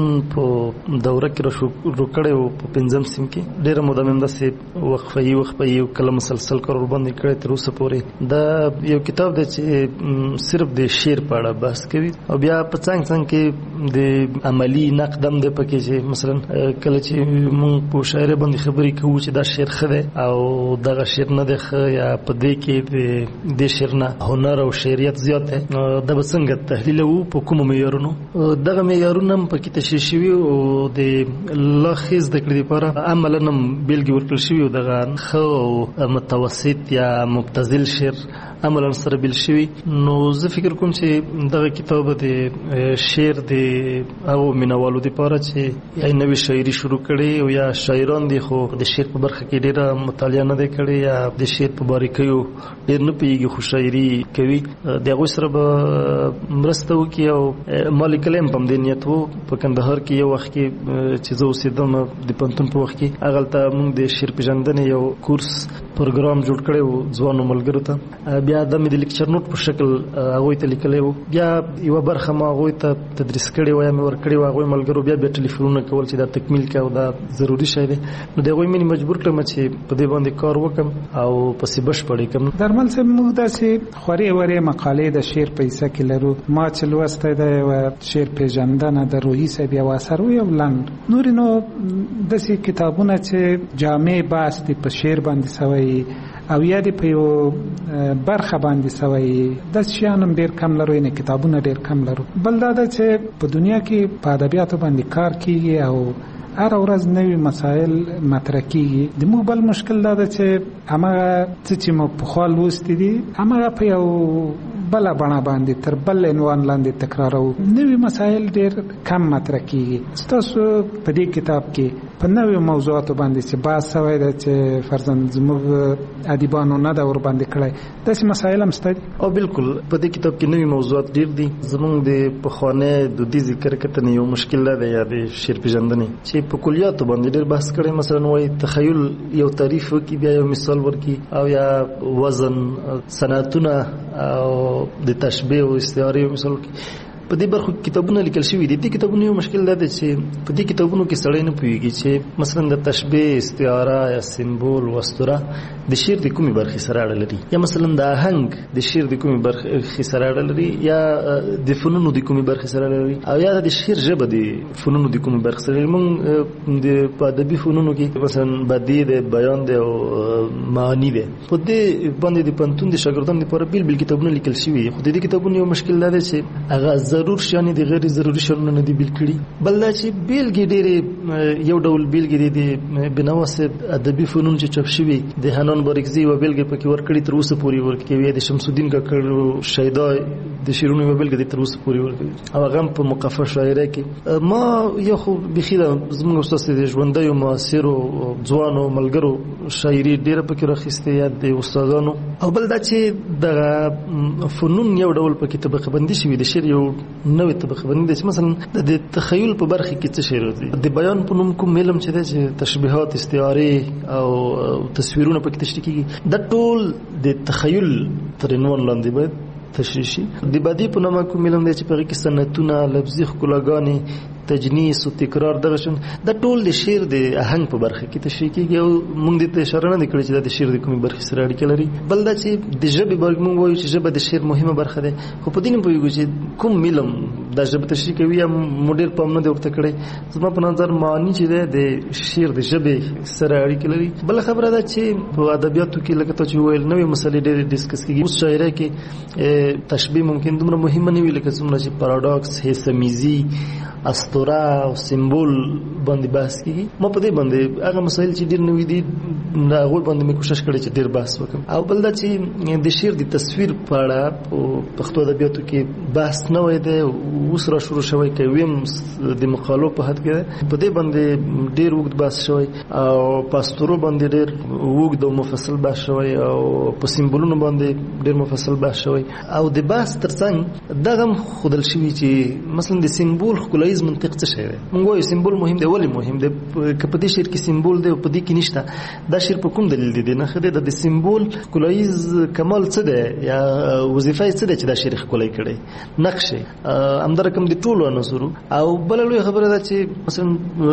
په دوره کې رو کړی و په پنځم سیم کې. ډېره موده مې همداسې وقفه وقفه یو کله مسلسل کار ور باندې کړی تر اوسه پورې. دا یو کتاب دی چې صرف د شعر په اړه بحث کوي او بیا په څنګ څنګ کې د عملی نقد هم دی پکې چې مثلا کله چې موږ په شاعر باندې خبرې کوو چې دا شعر ښه دی او دغه شعر نه دی ښه، یا په دې کې د دې شعر نه هنر او شعریت زیات دی، دا به څنګه تحلیلوو په کومو معیارونو. دغه معیارونه هم پکې تشریح شوي او د لا ښې زده کړې لپاره عملاً هم بېلګې ورکړل شوي، دغه ښه او متوسط یا مبتذل شعر عملاً سره بیل شوي. نو زه فکر کوم چې دغه کتاب د شعر د هغو مینوالو دپاره چې یا نوې شاعري شروع کړي او یا شاعران دي خو د شعر په برخه کې ډېره مطالعه نه دی کړې یا د شعر په باریکیو ډېر نه پوهېږي خو شاعري کوي، د هغوی سره به مرسته وکړي. او ما لیکلی هم په همدې نیت و په کندهار کې یو وخت کې چې زه اوسېدم د پوهنتون په وخت کې، هغلته موږ د شعر پېژندنې یو کورس پروګرام جوړ کړی و ځوانو ملګرو ته. بیا دا مې د لیکچر نوټ په شکل هغوی ته لیکلی و، بیا یوه برخه ما هغوی ته تدریس کړې وه یا مې ورکړې وه هغوی ملګرو بیا بیا ټلیفونونه کول چې دا تکمیل کړه او دا ضروري شی دی. نو د هغوی مې مجبور کړم چې په دې باندې کار وکړم او پسې بشپړ یې کړم. درمل صاحب موږ داسې خورې ورې مقالې د شعر په حصه کې لرو، ما چې لوستی دی یوه شعر پېژندنه د روحي صاحب یو اثر و یو لنډ، نورې نو داسې کتابونه چې جامع بحث دي په شعر باندې سوی او یا دې په یو برخه باندې سوی، داسې شیان هم ډېر کم لرو، یعنې کتابونه ډېر کم لرو. بل دا ده چې په دنیا کې په ادبیاتو باندې کار کیږي او هر ورځ نوي مسایل مطرح کیږي. د موږ بل مشکل دا ده چې هماغه څه چې مو پخوا لوستي دي هماغه په یو بله بڼه باندې تر بل عنوان لاندې تکرارو، نوي مسایل ډېر کم مطرح کیږي. ستاسو په دې کتاب کې په نوي موضوعاتو باندې چې بحث سوی ده چې فرضاً زموږ ادیبانو نه ده ور باندې کړی، داسې مسایل هم شته دي؟ او بالکل په دې کتاب کې نوي موضوعات ډېر دي. زموږ د پخوانۍ دودیزې کرکټنې یو مشکل دا دی یا د شعر پېژندنې چې په کلیاتو باندې ډېر بحث کړی، مثلا وایي تخیل یو تعریف وکړي بیا یو مثال ورکړي او یا وزن صنعتونه او د تشبیه او استعارې یو مثال ورکړي. په دې برخو کتابونه لیکل شوي دي. دې کتابونو یو مشکل دا دی چې په دې کتابونو کې سړی نه پوهېږي چې مثلا د تشبیه، استعاره یا سمبول و اسطوره د شعر د کومې برخې سره اړه لري، یا مثلا د آهنګ د شعر د کومې برخې سره اړه لري، یا د فنونو د کومې برخې سره اړه لري، او یا د شعر ژبه د فنونو د کومې برخې سره لري. موږ د په ادبي فنونو کې مثلا بدیع دی، بیان دی او معانی دی. په دې باندې د پوهنتون د شاګردانو لپاره بیل بیل کتابونه لیکل شوي دي، خو د دې کتابونو یو مشکل دا دی چې هغه ضرور شیانې د غیر ضروري شیانو نه دي بیل کړي. بل دا چې بیلګې ډېرې یو ډول بیلګې دي د بینوا صاحب ادبي فنون چې چاپ شوي د حنان بارکزي یوه بیلګې پکې ورکړي تر اوسه پورې ورکوي، د شمس الدین کاکړ شیدا د شعرونو یوه بیلګه دي تر اوسه پورې ورکوي، او هغه هم په مقفه شاعرۍ کې. ما یو خو بیخي ده زموږ استاد د ژوندیو معاصرو ځوانو ملګرو شاعري ډېره پکې راخیستې یا د استادانو. او بل دا چې دغه فنون یو ډول پکې طبقه بندي شوي، د شعر یو نوې طبقه بندي ده چې مثلا د تخیل په برخه کې څه شی راځي، د بیان په نوم کوم علم چې دی چې تشبیهات، استعارې او تصویرونه پکې تشریح کېږي، دا ټول د تخیل تر عنوان لاندې باید تشریح شي. د بدیع په نامه کوم علم دی چې په هغې کې سنتونه، لفظي ښکلاګانې، تجنیس او تکرار، دغه شون دا ټول د شعر د آهنګ په برخه کې تشریح کېږي. او موږ دې ته اشاره نه ده کړې چې دا د شعر د کومې برخې سره اړیکه لري. بل دا چې د ژبې برخه موږ وایو چې ژبه د شعر مهمه برخه ده، خو په دې نه پوهېږو چې کوم علم دا ژبه تشریح کوي یا مو ډېر پام نه دی ورته کړی. زما په نظر معنی چې دی د شعر د ژبې سره اړیکه لري. بله خبره ده چې په ادبیاتو کې لکه تا چې وویل نوې مسلې ډېرې ډسکس کېږي. اوس شاعرۍ کې تشبیه ممکن دومره مهمه نه وي لکه څومره چې پاراډاکس، حسمیزي، اسطوره او سمبول باندې بحث کیږي. ما په دې باندې هغه مسایل چې ډېر نوي دي هغوی باندې مې کوشش کړی چې ډېر بحث وکړم. او بل دا چې د شعر د تصویر په اړه په پښتو ادبیاتو کې بحث نوی دی، اوس را شروع شوی که ویم د مقالو په حد کې په دې باندې ډېر اوږد بحث شوی، او په اسطورو باندې ډېر اوږد او مفصل بحث شوی، او په سمبولونو باندې ډېر مفصل بحث شوی. او د بحث ترڅنګ دغه هم ښودل شوي چې مثلا د سمبول ښکلایي ښکلایز منطق څه شی دی؟ موږ وایو سمبول مهم دی. ولې مهم دی؟ که په دې شعر کې سمبول دی او په دې کې نشته، دا شعر په کوم دلیل دی؟ نه خدای د سمبول ښکلایز کمال څه دی یا وظیفه څه دی چې دا شعر ښکلی کړی؟ نقش همدا رقم د ټولو عناصرو. او بله لویه خبره ده چې مثلا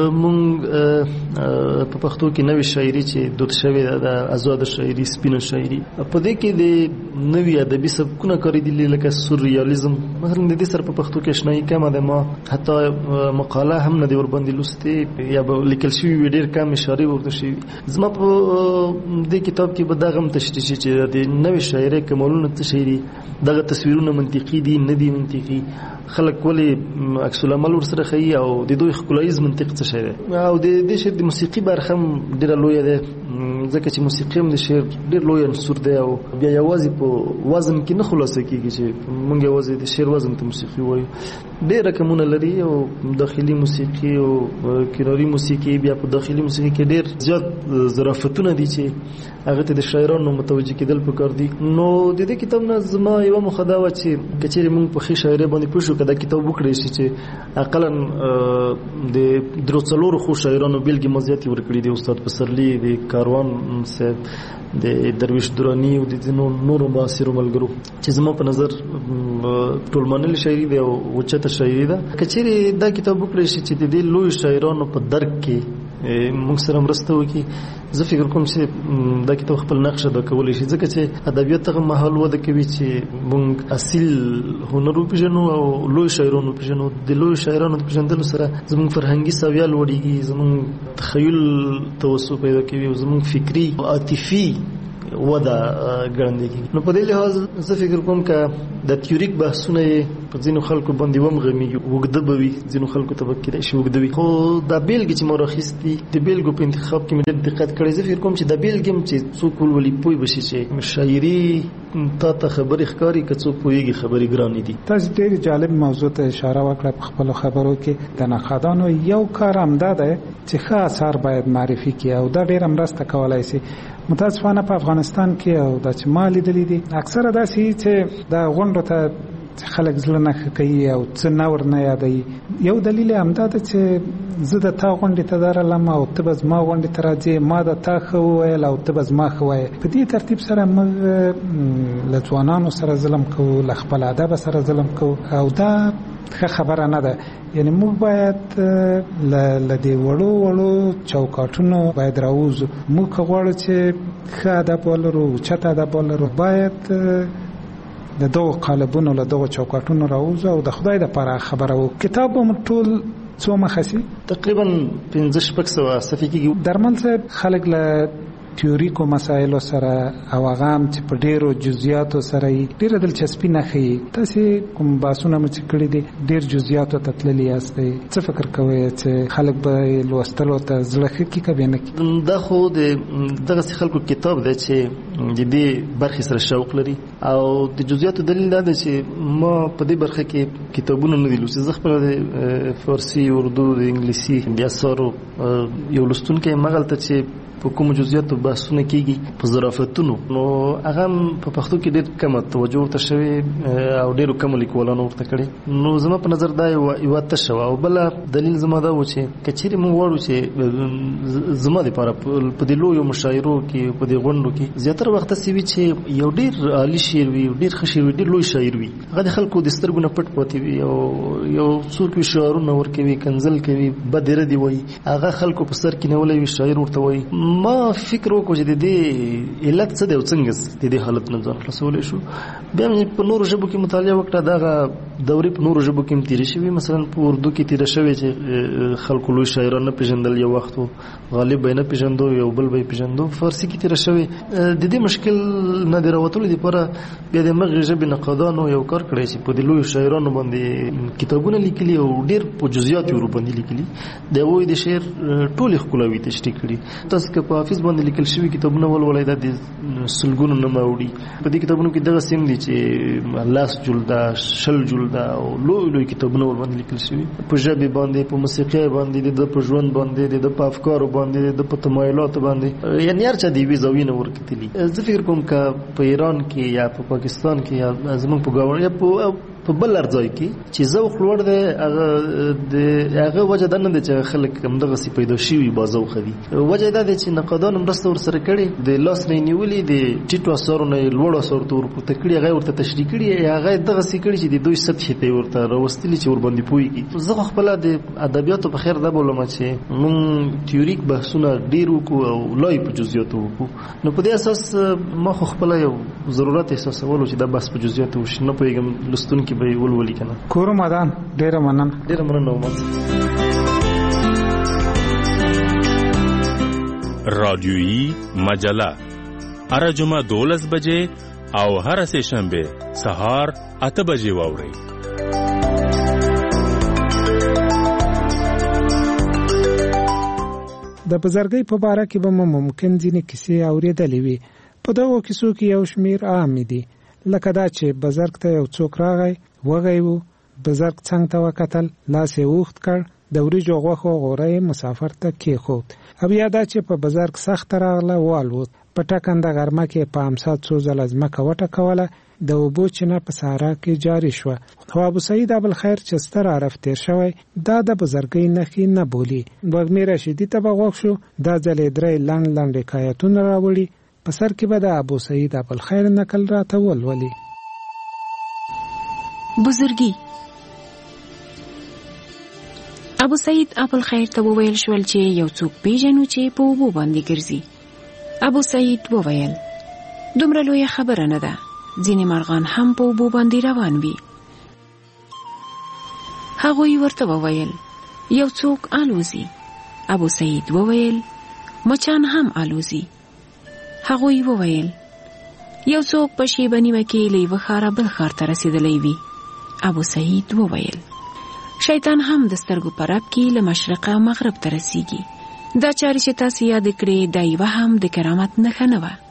موږ په پښتو کې نوې شاعري چې دود شوې ده، د ازاده شاعري، سپینه شاعري، په دې کې د نوي ادبي سبکونه کارېدلي لکه سورریالیزم. مثلا د دې سره په پښتو کې اشنایي کمه ده. ما حتی مقاله هم نه دی ورباندې لوستې یا به لیکل شوي وي، ډېر کم اشارې ورته شوي. زما په دې کتاب کې به دغه هم تشریح شي چې د نوې شاعرۍ کمالونه څه شی دي، دغه تصویرونه منطقي دي نه دي منطقي، خلک ولې عکس العمل ورسره ښیي، او د دوی ښکلایز منطق څه شی دی. او د دې شعر د موسیقي برخه هم ډېره لویه ده، ځکه چې موسیقي هم د شعر ډېر لوی عنصر دی. او بیا یوازې په وزن کې نه خلاصه کېږي چې موږ یوازې د شعر وزن ته موسیقي وایو. ډېر رقمونه لري، او داخلي موسیقي او کراري موسیقي. بیا په داخلي موسیقي کې ډېر زیات ظرافتونه دي چې هغه ته د شاعرانو متوجه کېدل پکار دي. نو د دې کتاب نه زما یوه موخه دا وه چې که چېرې موږ په ښې شاعرۍ باندې پوه شو، که دا کتاب وکړی شي چې اقلا د درو څلورو ښو شاعرانو بېلګې ما زیاتې ورکړي دي، استاد پسرلي، د کاروان صاحب، د درویش دراني او د ځینو نورو معاصرو ملګرو چې زما په نظر ټول منلې شاعري دی او اوچته شاعري ده. که چېرې دا کتاب وکړی شي چې د دې لویو شاعرانو په درک کې موږ سره مرسته وکړي، زه فکر کوم چې دا کتاب خپل نقش ادا کولی شي. ځکه چې ادبیات هغه مهال وده کوي چې موږ اصیل هنر وپېژنو او لوی شاعران وپېژنو. د لویو شاعرانو د پېژندلو سره زموږ فرهنګي سویه لوړېږي، زموږ تخیل توسع پیدا کوي او زموږ فکري او عاطفي وده ګړندې کېږي. نو په دې لحاظ زه فکر کوم که د تیوریک بحثونه یې په ځینو خلکو باندې ومغمیږي، اوږده به وي، ځینو خلکو ته به کېدای شي اوږده وي. خو دا بېلګې چې ما راخیستي، د بېلګو په انتخاب کې مې ډېر دقت کړی. زه فکر کوم چې دا بېلګې هم چې څوک ولولي پوه به شي چې شاعري تا ته خبرې ښکاري، که څوک پوهېږي خبرې ګرانې دي. تاسو ډېرې جالب موضوع ته اشاره وکړه په خپلو خبرو کې. د نقادانو یو کار همدا دی چې ښه اثار باید معرفي کړي، او دا ډېره مرسته کولی شي. متاسفانه په افغانستان کې او دا چې ما لیدلي دي اکثره داسې چې دا غونډو ته خلک زړه نه ښه کوي او څه نه ورنه یادوي. یو دلیل یې همدا ده چې زه د تا غونډې ته درغلم او ته به زما غونډې ته راځې، ما د تا ښه وویل او ته به زما ښه وایې. په دې ترتیب سره موږ له ځوانانو سره ظلم کوو، له خپل ادب سره ظلم کوو، او دا ښه خبره نه ده. یعنی موږ باید له دې وړو وړو چوکاټونو باید راووځو. موږ که غواړو چې ښه ادب ولرو، اوچت ادب ولرو، باید د دغو قالبونو له دغو چوکاټونو راووځو او د خدای دپاره خبره وکړو. کتاب به مو ټول څو مخه سي؟ تقریبا پنځه شپږ سوه صفحې کېږي. درمل صاحب خلک له تیوریکو مسایلو سره او هغه هم چې په ډېرو جزئیاتو سره یې ډېره دلچسپي نه ښیي. تاسې کوم بحثونه مو چې کړي دي ډېر جزئیاتو ته تللي یاستئ، څه فکر کوئ چې خلک به لوستلو ته زړه ښه کړي که بیا نه کړي؟ دا خو د دغسې خلکو کتاب دی چې د دې برخې سره شوق لري، او د جزئیاتو دلیل دا دی چې ما په دې برخه کې کتابونه نه دي لوستي. زه خپله د فارسي، اردو، د انګلیسي د اثارو یو لوستونکی یم. هغلته چې په کومو جزئیاتو بحثونه کېږي په ظرافتونو، نو هغه هم په پښتو کې ډېر کمه توجه ورته شوې او ډېرو کمو لیکوالانو ورته کړې. نو زما په نظر دا یوه تشه وه. او بله دلیل زما دا و چې که چېرې موږ غواړو چې زما دپاره په دې لویو مشاعرو کې، په دې غونډو کې زیاتره وخت داسې وي چې یو ډېر عالي شعر وي، ډېر ښه شعر وي، ډېر لوی شاعر وي، هغه د خلکو د سترګو نه پټ پاتې وي، او یو څوک وي شعارونه ورکوي، کنځل کوي، بد ردې وایي، هغه خلکو په سر کې نیولی وي، شاعر ورته وایي. ما فکر وکړو چې د دې علت څه دی او څنګه د دې حالت نه ځان خلاصولی شو. بیا مې په نورو ژبو کې مطالعه وکړه، دغه دورې په نورو ژبو کې هم تېرې شوي. مثلا په اردو کې تېره شوې چې خلکو لوی شاعران نه پېژندل، یو وخت و غالب به یې نه پېژندو، یو بل به یې پېژندو. فارسي کې تېره شوې. د دې مشکل نه د راوتلو دپاره بیا د مغې ژبې نقادانو یو کار کړی چې په دې لویو شاعرانو باندې کتابونه لیکلي او ډېر په جزئیات یې ورباندې لیکلي، د هغوی د شعر ټولې ښکلاوي تشریح کړي. تاسو که په حافظ باندې لیکل شوي کتابونه ولولئ، دا د سلګونو نه اوړي. په دې کتابونو کې دغه سیم دي چې لاس جلده، شل جلده او لوی لوی کتابونه ورباندې لیکل شوي، په ژبې باندې، په موسیقۍ باندې، د په ژوند باندې، د په افکارو باندې، د په تمایلاتو باندې، یعنې هر چا د یوې زاویې نه ورکتلي. زه فکر کوم که په ایران کې یا په پاکستان کې یا زموږ په ګاونډ یا په په بل ارزای کې چې ذوق لوړ دی هغه د هغه وجه دا نه دی چې خلک همدغه سي پیدا شي با ذوق دي. وجه دا دی چې نقادان مرسته ورسره کړي د لاس نه نیولې د ټیټو اثارو نه لوړ اثار تور پورته کړي هغه ورته تشریح کړي هغه دغه سي کړي چې د دوی سطح ته ورته راوستلي چې ور باندې پويږي. زه خپل د ادبیاتو په خیر دا بولم چې موږ تیوریک بحثونه ډیر وکړو او لای په جزئیاتو وکړو نو په دې اساس ما خو خپل یو ضرورت احساسولو چې دا بس په جزئیاتو وشي نه پوهیږم لستونکي به ولولي کنه. کور مدان ډیر مننه ډیر مننه ومن. رادیویی مجله هر جمعه دولس بجې او هر سه شنبه سهار اته بجې واورئ. د بزرګۍ په باره کې به ممکن ځینې کیسې اورېدلې وي. په دغو کیسو کې یو شمیر عام دي لکه دا چې بزرګ ته یو څوک راغی وږی و بزرګ څنګ ته وکتل لاس یې اوږد کړ د وریجو غوښو غوره مسافر ته کېښود او یا دا چې په بزرګ سخته راغله والوت په ټکنده غرمه کې په امسا څو ځله ځمکه وټکوله د اوبو چینه په صحرا کې جاري شوه. خو ابو سعید ابوالخیر چې ستر عرف تیر شوی دا د بزرګۍ نښې نه بولي. وږمې رشیدي ته به غوږ شو دا ځلې درې لنډ لنډ حکایتونه راوړي په سر کې به د ابو سعید ابوالخیر نقل راته ولولي. بزرګي ابو سعید ابوالخیر ته وویل شول چې یو څوک پیژنو چې په اوبو باندې ګرځي. ابو سعید وویل دومره لویه خبره نه ده ځینې مرغان هم په اوبو باندې روان وي. هغوی ورته وویل یو څوک الوزي. ابو سعید وویل مچان هم الوزي. هغوی وویل یو څوک په شیبه نیمه کې له یوه ښاره بل ښار ته رسېدلی وي. ابو سعید وویل شیطان هم د سترګو په رپ کې له مشرقه مغرب ته رسیږي. دا چارې چې تاسې یاد کړې دا یوه هم د کرامت نښه نه وه.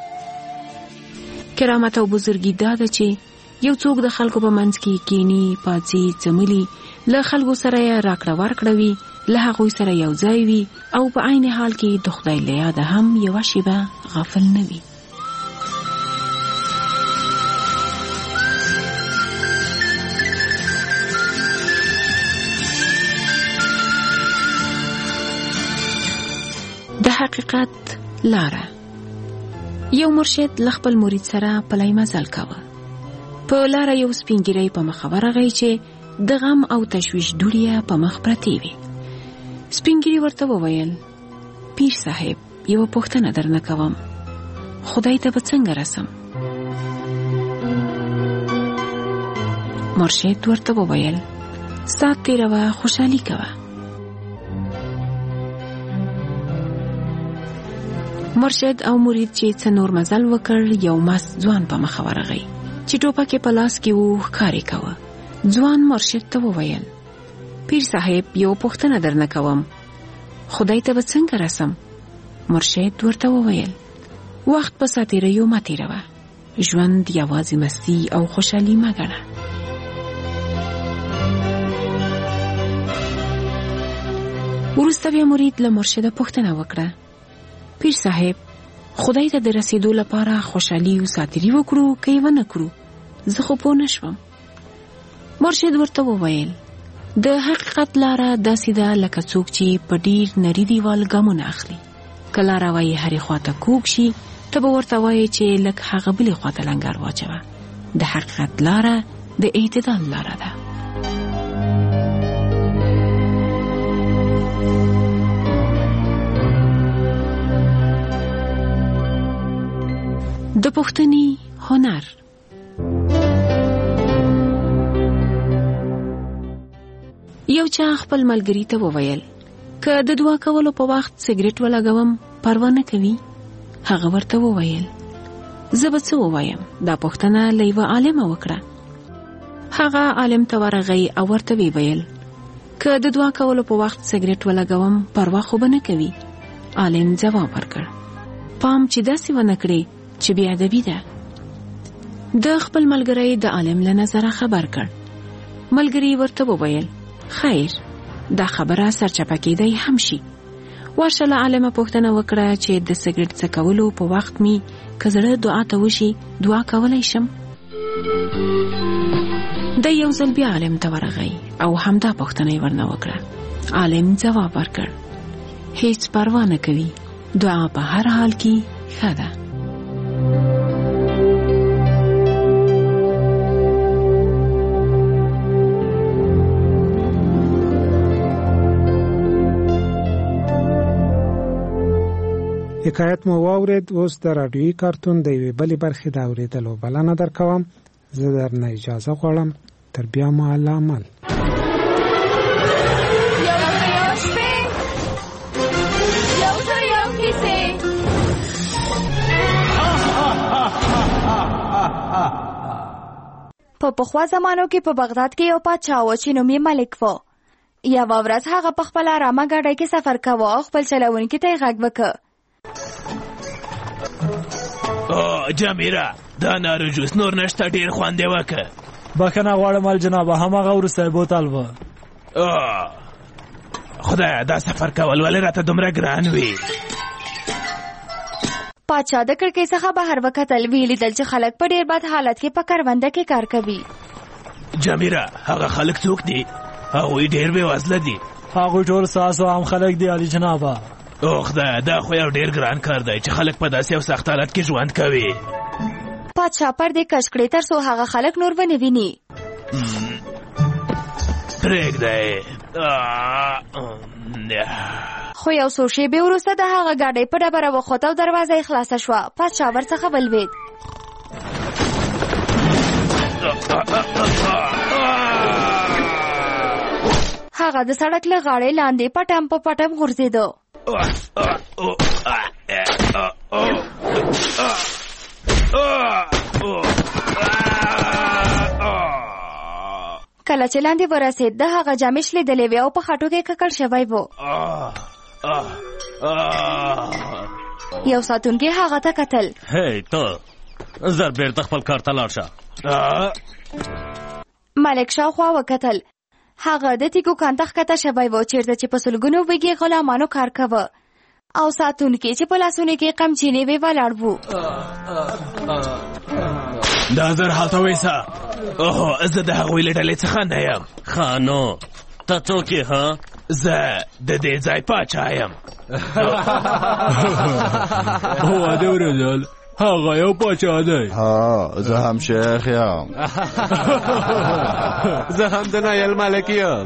کرامت او بزرګي دا ده چې یو څوک د خلکو په منځ کې کینی پاڅي څملي له خلکو سره یې راکړه ورکړه وي له هغوی سره یو ځای وي او په عین حال کې د خدای له یاده هم یوه شیبه غافل نه وي. د حقیقت لاره. یو مرشد له خپل مرید سره پلی مزل کاوه. په لاره یو سپین ږیری په مخه ورغی چې د غم او تشویش دوړې په مخ پرتې وې. سپین ږیری ورته وویل پیر صاحب یو پوښتنه درنه کوم خدای ته به څنګه رسم؟ مرشد ورته وویل سات تیروه خوشحالي کوه. مرشد او مرید چې څه نور مزل وکړ یو مست ځوان په مخه ورغی چې ټوپک یې په لاس کې و ښکارې کوه. ځوان مرشد ته وویل پیر صاحب یو پوښتنه درنه کوم خدای ته به څنګه رسم؟ مرشد ورته وویل وخت په ساتیریو مه تېروه ژوند یوازې مستی او خوشحالي مه ګڼه. وروسته بیا مرید له مرشده پوښتنه وکړه پیر صاحب خدای ته د رسیدو لپاره خوشحالي او ساتیري وکړو که یې ونه کړو؟ زه خو پوه نه شوم. مرشد ورته وویل د حقیقت لاره داسې ده لکه څوک چې په ډیر نري دیوال ګامونه اخلي. که لاره وایي هرې خواته کوږ شي ته به ورته وایې چې لږ هغه بلې خواته لنګر واچوه. د حقیقت لاره د اعتدال لاره ده. د پوښتنې هنر. یو چا خپل ملګری ته وویل که د دعا کولو په وخت سګریټ ولګوم پروا نه کوي؟ هغه ورته وویل زه به څه ووایم؟ دا پوښتنه له یوه عالمه وکړه. هغه عالم ته ورغی او ورته ویل که د دعا کولو په وخت سګریټ ولګوم پروا خو به نه کوي؟ عالم ځواب ورکړ پام چې داسې ونه کړې چې بی ادبي ده. د خپل ملګری د عالم له نظره خبر کړ. ملګری ورته وویل خیر دا خبره سرچپه کېدی هم شي. ورشه له عالمه پوښتنه وکړه چې د سګریټ څکولو په وخت می که زړه دعا ته وشي دعا کولی شم؟ د یو ځل بیا عالم ته ورغی او همدا پوښتنه یې ورنه وکړه. عالم ځواب ورکړ هیڅ پروا نه کوي، دعا په هر حال کې ښه ده. حکایت مو واورید. اوس د راډیویي کارتون د یوې بلې برخې د اورېدلو بلنه درکوم. زه درنه اجازه غواړم، تر بیا مو الله عمل. په پخوا زمانو کې په بغداد کې یو پاچا و چې نوم یې ملک و. یوه ورځ هغه په خپله رامه ګاډۍ کې سفر کوه او خپل چلوونکي ته یې غږ وکړ: جمیره، دا نارو جوس نور نشته، ډېر خوند یې وکړه. بخښنه غواړم الجنابه، هماغه وروستی بوتل و. خدایه، دا سفر کول ولې راته دومره ګران وي؟ پاچا د کړکۍ څخه بهر وکتل، ویې لیدل چې خلک په ډېر بد حالت کې په کرونده کې کار کوي. جمیره، هغه خلک څوک دي؟ هغوی ډېر بې وزله دي. هغوی ټول ستاسو عام خلک دي علي جنابه. او خدایه، دا خو یو ډېر ګران کار دی چې خلک په داسې یو سخت حالت کې ژوند کوي. پاچا پردې کش کړې تر څو هغه خلک نور ونه ویني. پرېږدی. خو یو څو شېبې وروسته د هغه ګاډۍ په ډبره وخوته او دروازه یې خلاصه شوه. پاچا ورڅخه ولوېد. هغه د سړک له غاړې لاندې پټم په پټم غورځېده. کله چې لاندې ورسېد، د هغه جامې شلېدلې وې او په خټو کې ککړ شوی و. یو ساتونکي هغه ته کتل. هی ته، زر بیرته خپل کار ته لاړ شه. ملک شاوخوا وکتل. هغه د تیږو کانته ښکته شوی و چېرته چې په سلګونو وږي غلامانو کار کوه او ساتونکي چې په لاسونو کې قمچینې وې ولاړ وو. دا زر هلته ویسه. اوه، زه د هغوی له ډلې څخه نه یم. ښه نو ته څوک یې؟ ها، زه د دې ځای پاچا یم. واده ورزل، هغه یو پاچا دی. ها، زه هم شیخ یم. زه هم د نایل ملک یم.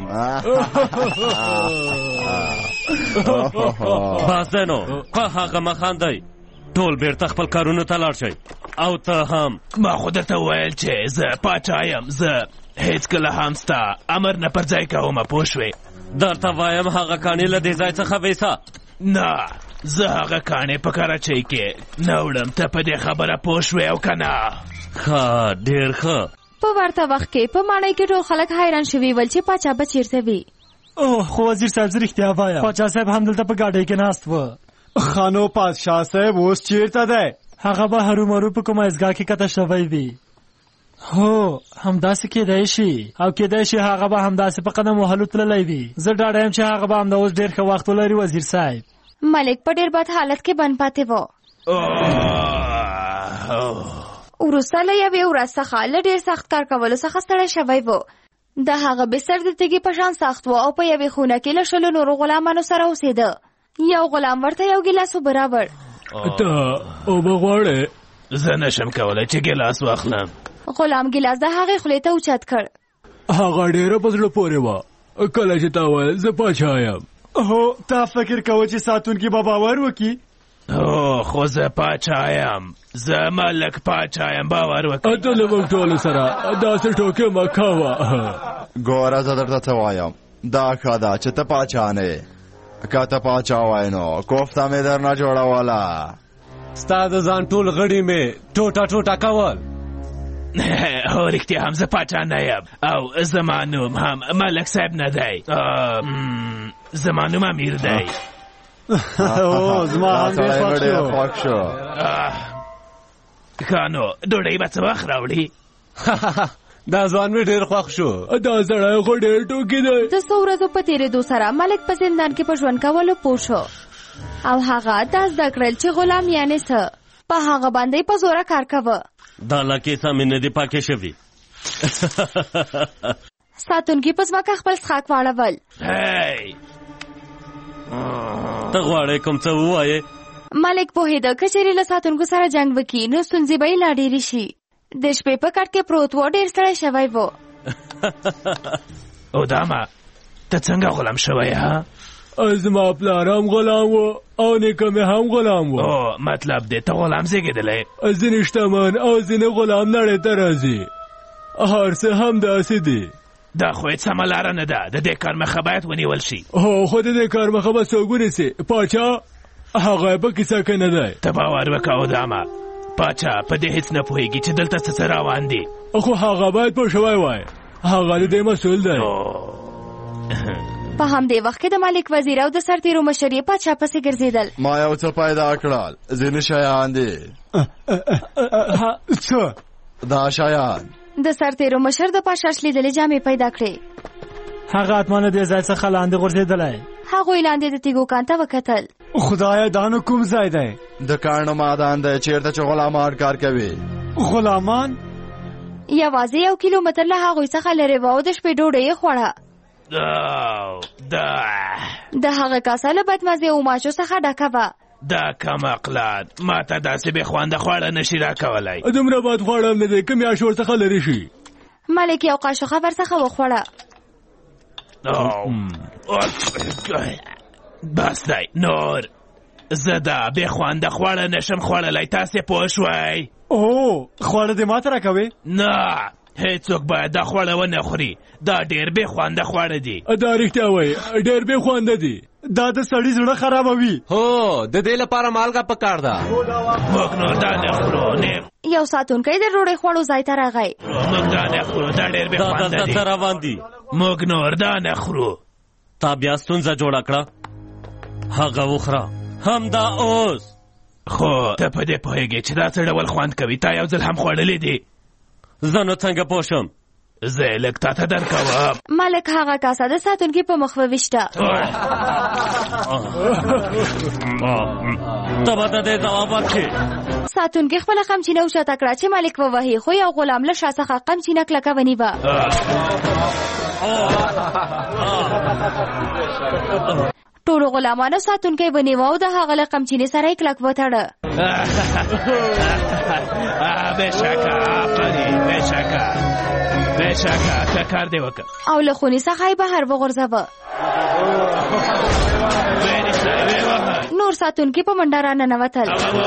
بس دی نو، په هغه مه خاندئ، ټول بیرته خپل کارونو ته لاړ شئ. او ته هم. ما خو درته وویل چې زه پاچا یم. زه هېڅکله هم ستا امر نه پر ځای کومه، پوه شوې؟ درته وایم هغه کاڼي له دې ځای څخه ویسه. نه، زه هغه کاڼې په کراچۍ کې نه وړم. ته په دې خبره پوه شوې او که نه؟ ښه، ډېر ښه. په ورته وخت کې په ماڼۍ کې ټول خلک حیران شوي ول چې پاچا به چېرته وي. اوه، خو وزیر صاحب زه رښتیا وایم، پاچا صاحب همدلته په ګاډۍ کې ناست و. خانو پادشاه صاحب اوس چېرته دی؟ هغه به هرومرو په کومه ایزګاه کې کته شوی وي. هو، همداسې کېدای شي، او کېدای شي هغه به همداسې په قدم وهلو تللی وي. زه ډاډه یم چې هغه به همدا اوس ډېر ښه وخت ولري وزیر صاحب. ملک په ډېر بد حالت کې بند پاتې و. وروسته له یوې ورځ څخه له ډېر سخت کار کولو څخه ستړی شوی و. د هغه بستر د تیږې په شان سخت و او په یوې خونه کې له شلو نورو غلامانو سره اوسېده. یو غلام ورته یو ګیلاس اوبه راوړ. ته اوبه غواړې؟ زه نشم کولی چې ګیلاس واخلم. غلام ګیلاس د هغې خولې ته اوچت کړ. هغه ډېره په زړه پورې وه. کله چې تا ویل زه پاچا یم. هو، تا فکر کوه چې ساتونکي به باور وکړي؟ هو، خو زه پاچا یم. زه ملک پاچا یم، باور وکړي. ته له موږ ټولو سره داسې ټوکې مه کوه. ګوره، زه درته څه وایم، دا ښه ده چې ته پاچا نه یې. که ته پاچا وای نو کوفته مې درنه جوړوله. ستا د ځان ټول غړي مې ټوټه ټوټه کول. هو، رښتیا هم زه پاچا نه یم او زما نوم هم ملک صاحب نه دی. زما نوم امیر دی. او زما هم ډېر خوښ شو. ښه نو، ډوډۍ به څه وخت راوړي؟ دا ځوان مې ډېر خوښ شو. دا سړی خو ډېر ټوکي دی. د څو ورځو په تېرېدو سره ملک په زندان کې په ژوند کولو پوه شو او هغه دا زده کړل چې غلام یعنې څه. په هغه باندې په زوره کار کوه. دا لکې سمې نه دي پاکې شوي. ساتونکي په ځمکه خپل څښاک واړول. ته غواړې کوم څه ووایې؟ ملک پوهېده که چېرې له ساتونکو سره جنګ وکړي نو ستونزې به یې لا ډېرې شي. د شپې په کټ کې پروت و، ډېر ستړی شوی و. ادامه ته څنګه غلام شوی ها؟ زما پلار هم غلام و او نیکه مې هم غلام و. او مطلب دی ته غلام زېږېدلی؟ ځینې شتمن او ځینې غلام نړۍ ته راځي. هر څه هم داسې دي. دا خو هېڅ سمه لاره نه ده. د دې کار مخه باید ونیول شي. هو خو د دې کار مخه به څوک ونیسي؟ پاچا هغه په کیسه کې نه دی. ته باور وکړه ادامه، پاچا په دې هېڅ نه پوهېږي چې دلته څه څه روان دي. خو هغه باید پوه شوی وای. هغه د دې مسؤل دی. په همدې وخت کې د ملک وزیر او د سرتیرو مشر یې پاچا پسې ګرځېدل. ما یو څه پیدا کړل. ځینې شیان دي. څه؟ دا شیان د سرتیرو مشر د پاچا شلیدلې جامې پیدا کړې. هغه اتمانه دې ځای څخه لاندې غورځېدلی. هغوی لاندې د تیږو کان ته وکتل. خدایه دا نو کوم ځای دی؟ د کاڼو مادان دی چېرته چې غلامان کار کوي. غلامان؟ یوازې یو کیلومتر له هغوی څخه لرې وه او د شپې ډوډۍ یې خوړه. د هغه کاسه له بدمزې اوماچو څخه ډکه وه. دا کم عقلان ما ته داسې بې خونده خواړه نشي راکولی. دومره بد خواړه هم نه دی که میاشت ورڅخه لرې شي. ملک یو قاشوخه ورڅخه وخوړه. بس دی نور، زه دا بې خونده خواړه نشم خوړلی. تاسې پوه شوئ؟ او خواړه دې ما ته راکوې؟ نه، هیڅوک باید دا خواړه ونه خوري. دا ډېر بې خونده خواړه دي. دا رښتیا وایي، ډېر بې خونده دي. دا د سړي زړه خرابوي. هو د دې لپاره مالګه پکار ده. موږ نو دا نه خورو. یو ساتونکی د ډوډۍ خوړو ځای ته راغی. موږ دا نه خورو، دا ډېر بې خونده دي. دا روان دي. موږ نور دا نه خورو. تا بیا ستونزه جوړه کړه. هغه وخوره همدا اوس. خو ته په دې پوهېږې چې دا څه ډول خوند کوي؟ تا یو ځل هم خوړلی دي؟ زه نو څنګه پوه شم؟ زه یې لږ تا ته درکوم. ملک هغه کاسه د ساتونکي په مخ وویشته. ته به د دې ځواب ورکړې. ساتونکي خپله قمچینه اوچته کړه چې ملک ووهي، خو یو غلام له شا څخه قمچینه کلکه ونیوه. ټولو غلامانو ساتونکی ونیوه او د هغه له قمچینې سره یې کلک وتړه. بېشکه آفرین، بېشکه بېشکه ته کار دې وکړه. او له خونې څخه یې بهر وغورځوه. نور ساتونکي په منډه راننوتل.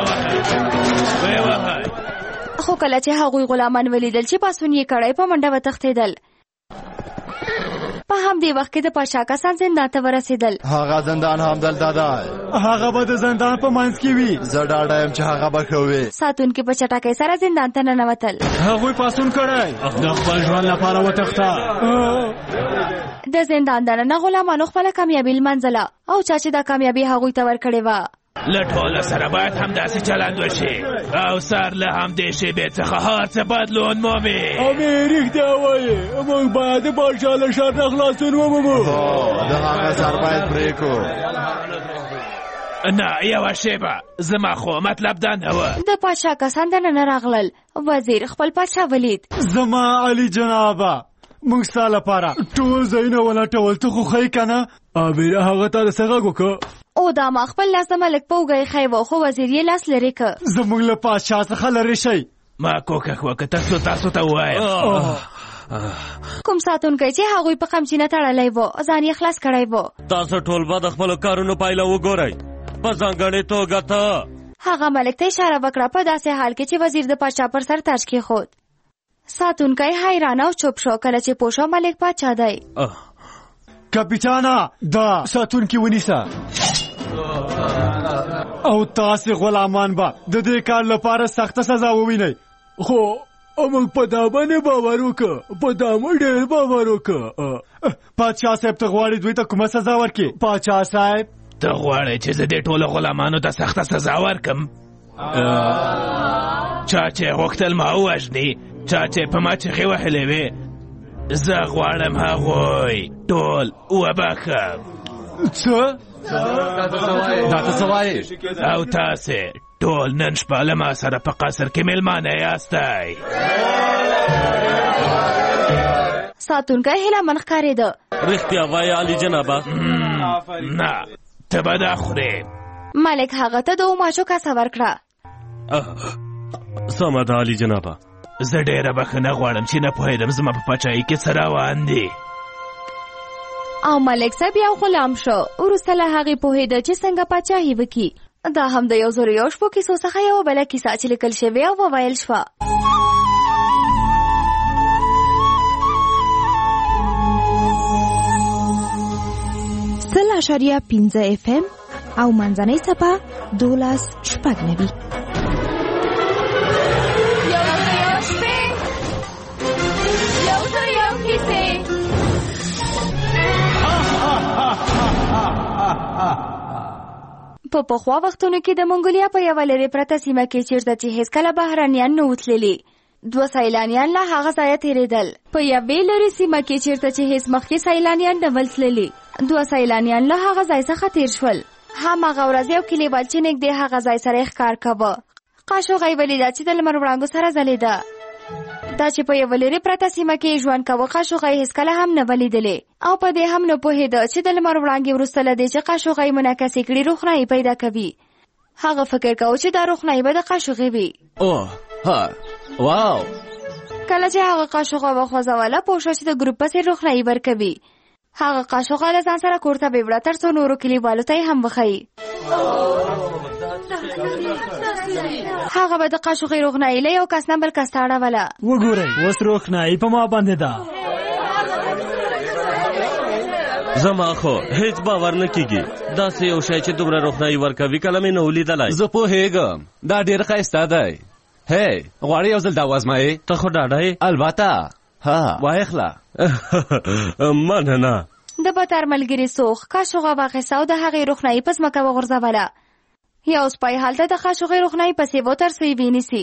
خو کله چې هغوی غلامان ولیدل چې پاڅون یې کړی په منډه وتښتېدل. په همدې وخت کې د پاچا کسان زندان ته ورسېدل. هغه زندان همدلته دی. هغه به د زندان په منځ کې وي. زه ډاډه یم چې هغه به ښه وي. ساتونکي په چټکۍ سره زندان ته ننوتل. هغوی پاڅون کړی، د خپل ژوند لپاره وتښته. د زندان دننه غلامانو خپله کامیابي لمنځله او چا چې دا کامیابي هغوی ته ورکړې وه. له ټوله سره باید همداسې چلند وشي او سر له همدې شیبې څخه هر څه بدلون مومي. امې رښتیا وایې، موږ باید د پاچا له شر نه خلاصون ومومو. د هغه سر باید پرې کړو. نه یوه شیبه، زما خو مطلب دا نه وه. د پاچا کسان دننه راغلل. وزیر خپل پاچا ولید. زما علی جنابه، موږ ستا لپاره ټول ځایونه ولټول، ته خو ښایي که نه؟ امیر هغه ته رسه غږ وکړه. او دا ما خپل لاس د ملک په اوږه ایښی و، خو وزیر یې لاس لرې که. زموږ له پاچا څخه لرې شئ. ما کوښښ وکړه ترڅو تاسو ته ووایم. کوم ساتونکی چې هغوی په قمچینه تړلی و ځان یې خلاص کړی و. تاسو ټول به د خپلو کارونو پایله وګورئ، په ځانګړې توګه ته. هغه ملک ته اشاره وکړه په داسې حال کې چې وزیر د پاچا پر سر تاج کېښود. ساتونکی حیران او چوپ شو کله چې پوه شو ملک پاچا دی. کپیټانه دا ساتونکي ونیسه او تاسې غلامان به د دې کار لپاره سخته سزا ووینئ. خو موږ په دا باندې باور وکړه، په دا مو ډېر باور وکړه. پاچا صاحب ته غواړي دوی ته کومه سزا ورکړي؟ پاچا صاحب ته غواړې چې زه دې ټولو غلامانو ته سخته سزا ورکړم؟ چا چې غوښتل ما ووژني، چا چې په ما چیغې وهلې وې، زه غواړم هغوی ټول وبخښم. څه؟ دا ته څه وایې؟ او تاسې ټول نن شپه له ما سره په قصر کې مېلمانه یاستی. ساتونکی هیله من ښکارېده. رښتیا وایه علي جنابه؟ نه ته به دا خورې. ملک هغه ته د اوماچو کاسه ورکړه. سمه ده علي جنابه. زه ډېره بښنه غواړم چې نه پوهېدم زما په پاچاهۍ کې څه روان دي. او ملک صاحب یو غلام شو. وروسته له هغې پوهېده چې څنګه پاچاهي وکړي. دا هم د یو زرو یو شپو کیسو څخه یوه بله کیسه چې لیکل شوې او وویل شوه. سل اشاریه پنځه اف ام او منځنۍ څپه دولس شپږ نوي. یو زرو یو شپې، یو زرو یو کیسې. په پخوا وختونو کې د منګولیا په یوه لرې پرته سیمه کې چیرته چې هېڅکله بهرنیان نه وو تللي، دوه سیلانیان له هغه ځایه تېرېدل. په یوې لرې سیمه کې چیرته چې هېڅ مخکې سیلانیان نه ول تللي، دوه سیلانیان له هغه ځای څخه تېر شول. هماغه ورځ یو کلیوال چې نږدې هغه ځای سره یې ښکار کاوه. قاشوغه یې ولیده چې د لمر وړانګو سره ځلېده. دا چې په یوه لرې پرته سیمه کې یې ژوند کاوه، قاشوغه یې هېڅکله هم نه ولیدلې او په دې هم نه پوهېده چې د لمر وړانګې وروسته له دې چې قاشوغه یې منعکسې کړي روښنایي پیدا کوي. هغه فکر کوه چې دا روښنایي به د قاشوغې وي. اوه ها واو. کله چې هغه قاشوغه وخوځوله پوه شوه چې د ګروپ په څېر روښنایي ورکوي. هغه قاشوغه له ځان سره کور ته بیوړه تر څو نورو کلیوالو ته یې هم وښیي. هغه به د قاشوغې روښنایي له یو کس نه بل کس ته اړوله. وګورئ اوس روښنایي په ما باندې ده. زما خو هیڅ باور نه کیږي داسې یو شی چې دومره روښنایي ورکوي کله مې نه و لیدلی. زه پوهېږم دا ډېر ښایسته دی. هی غواړې یو ځل دا وازمایې؟ ته خو ډاډه یې؟ البته. ها وایخله. مننه. د بتر ملګري سوخ قاشوغه واخیسته او د هغې روښنایي په ځمکه وغورځوله. یو سپی هلته د قاشوغې روښنایي پسې و تر څو یې وینیسي.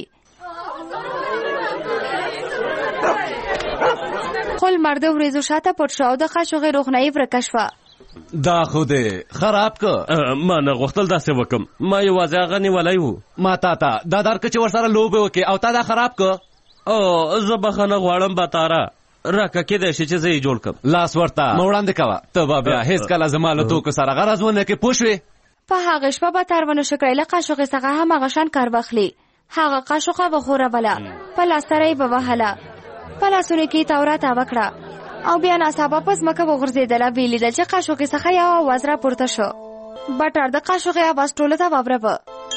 خو لمر د وریځو شاته پټ شو او د قاشوغې روښنایي ورکه شوه. دا خو دې خراب که. ما نه غوښتل داسې وکم، ما یوازې هغه نیولی و. ما تا ته دا درکه چې ورسره لوبې وکړې او تا دا خراب که. او زه بخښنه غواړم بتاره، راکه کېدای شي چې زه یې جوړ کړم. لاس ورته مه وړاندې کوه، ته به بیا هېڅکله زما له توکو سره غرض ونه کړې پوه شوې. په هغه شپه به تر ونه شو کړی له قاشوغې څخه هماغه شان کار واخلي. هغه قاشوغه وښوروله، په لاس سره یې به وهله، په لاسونو کې یې تاوره تاوه کړه او بیا ناڅاپه په ځمکه وغورځېدله. ویې لیدل چې قاشوغې څخه یو اواز راپورته شو. بټر د قاشوغې اواز ټولو ته واوروه.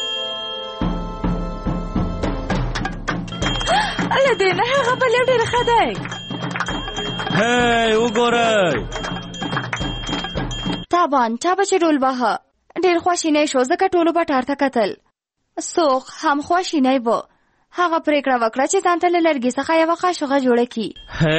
له دې نه هغه بل یو ډېر ښه دی. هی وګورئ. تابان چا به چې ډول واهه ډېر خواشینی شو ځکه ټولو بټار ته کتل. سوخ هم خواشینی و. هغه پرېکړه وکړه چې ځان ته له لرګي څخه یوه قاشوغه جوړه کړي.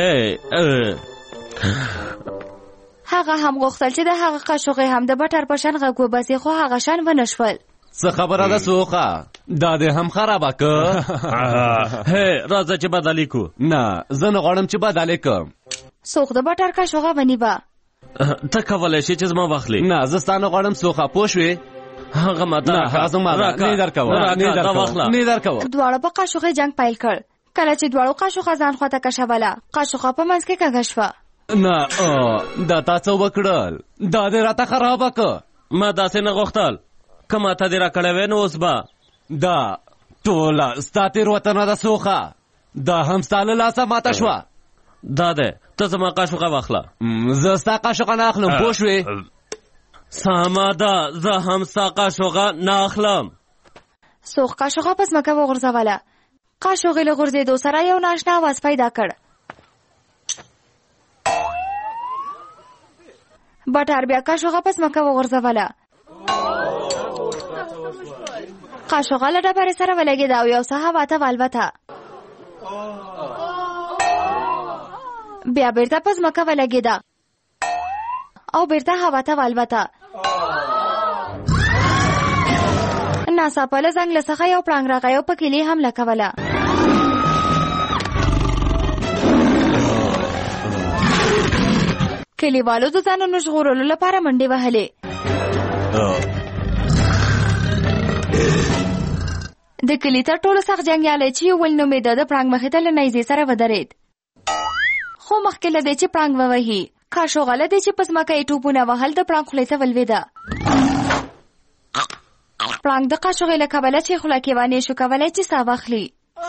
هغه هم غوښتل چې د هغه قاشوغې هم د بټر په شان غږ وباسي خو هغه شان ونه شول. څه خبره ده سوخه؟ دا دې هم خرابه که. هی راځه چې بدلې کو. نه زه نه غواړم چې بدلې کړم. سوخ د بټر قاشوغه ونیوه. ته کولی شې چې زما واخلې؟ نه زه ستا نه غواړم سوخه پوه شوې. هغه ماته نه هغه زما ده. نه یې درکوه نه یې درکوه. دواړه په قاشوغې جنګ پیل کړ. کله چې دواړو قاشوغه ځان خواته کشوله قاشوغه په منځ کې کږه شوه. نه دا تا څه وکړل؟ دا دې راته خرابه که. ما داسې نه غوښتل، که ماته دې راکړی وی نو اوس به دا ټوله ستا تېروتنه ده سوخه. دا هم ستا له لاسه ماته شوه. دا دی ته زما قاشوغه واخله. زه ستا قاشوغه نه اخلم پوه شوې. سمه ده زه هم ستا قاشوغه نه اخلم. سوخ قاشوغه په ځمکه وغورځوله. قاشوغې له غورځېدو سره یو ناشنا اواز پیدا کړ. بټر بیا قاشوغه په ځمکه وغورځوله. قاشوغه له ډبرې سره ولګېده او یو څه هوا ته والوته. بیا بیرته په ځمکه ولګېده او بیرته هوا ته والوته. ناڅاپه له ځنګله څخه یو پړانګ راغی او په کیلې حمله کوله. کلیوالو د ځانونو ژغورلو لپاره منډې وهلې. د کلي تر ټولو سخت جنګیالی چې یو ول نومېده د پړانګ مخې ته له نیزې سره ودرېد، خو مخکې له دې چې پړانګ ووهي کاشوغه له دې چې په ځمکه یې ټوپونه وهل د پړانګ خولې ته ولوېده. پړانګ د قاشوغې له کبله چې خوله کې وانې شو کولی چې ساه واخلي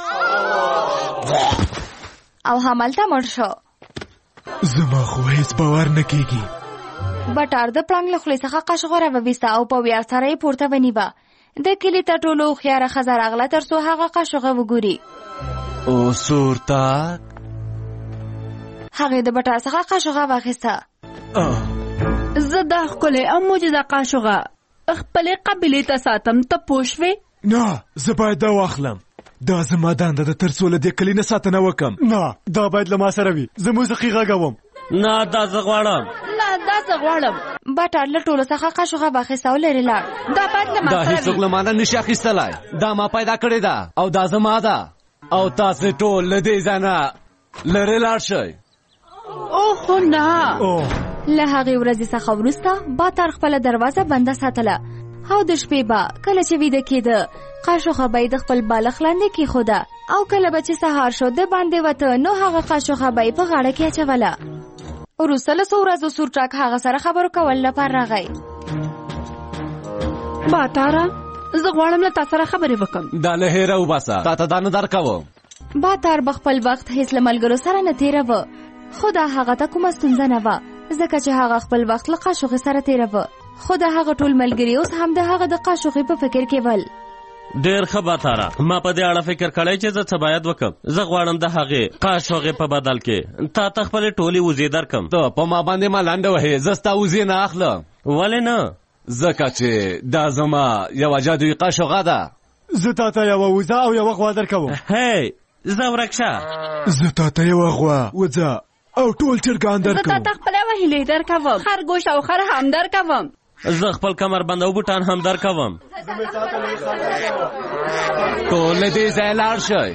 او همالته مړ شو. زما خو هیڅ باور نه کېږي. بټار د پړانګ له خولې څخه قاشوغه راوویسته او په ویاړ سره یې پورته ونیوه. د کلي تر ټولو هوښیاره ښځه راغله تر څو هغه قاشوغه وګوري. او سورتاک هغې د بټار څخه قاشوغه واخیسته. زه دا ښکلې او معجزه قاشوغه خپلې قبیلې ته ساتم، ته پوه شوې؟ نه، زه باید دا واخلم. دا زما دنده ده تر څو له دې کلي نه ساتنه وکم. نه، دا باید له ما سره وي. زه موسیقي غږوم. نه، دا زه غواړم. نه، دا زه غواړم. بټار له ټولو څخه قاشوغه واخیسته او لرې لاړ. دا باید له ما دا سره هیڅوک له ما نه نشي اخیستلی. دا ما پیدا کړې ده او دا زما ده او تاسې ټول له دې ځای نه لرې لاړ شئ. اوه نه. له هغې ورځې څخه وروسته باتار خپله دروازه بنده ساتله او د شپې به کله چې ویده کېده قاشوغه به یې د خپل بالښت لاندې کېښوده او کله به چې سهار شو د باندې وته نو هغه قاشوغه به یې په غاړه کې اچوله. وروسته له څو ورځو سورچاک هغه سره خبرو کولو لپاره راغی. باتاره، زه غواړم له تا سره خبرې وکړم. دا له هیره وباسه، تا ته دا نه درکوم. باتار به خپل وخت هیڅ له ملګرو سره نه تېروه، خو دا هغه ته کومه ستونزه نه وه ځکه چې هغه خپل وخت له قاشوغې سره تېروه. خو د هغه ټول ملګري اوس هم د هغه د قاشوغې په فکر کې ول. ډېر ښه باتاره، ما په دې اړه فکر کړی چې زه څه باید وکړم. زه غواړم د هغې قاشوغې په بدل کې تا ته خپلې ټولې وزې درکړم. ته په ما باندې ملنډه وهې، زه ستا وزې نه اخلم. ولې نه؟ ځکه چې دا زما یوه جادویي قاشوغه ده. زه تا ته یوه وزه او یوه غوا درکوم. هی، زه ورک شه. زه تا ته یوه غوا، وزه او ټول چرګان درکوم. زه تا ته خپله وهیلې درکوم، خرګوش او خر هم درکوم. زه خپل کمربند او بوټان هم درکوم. ټول له دې ځای لاړ شئ.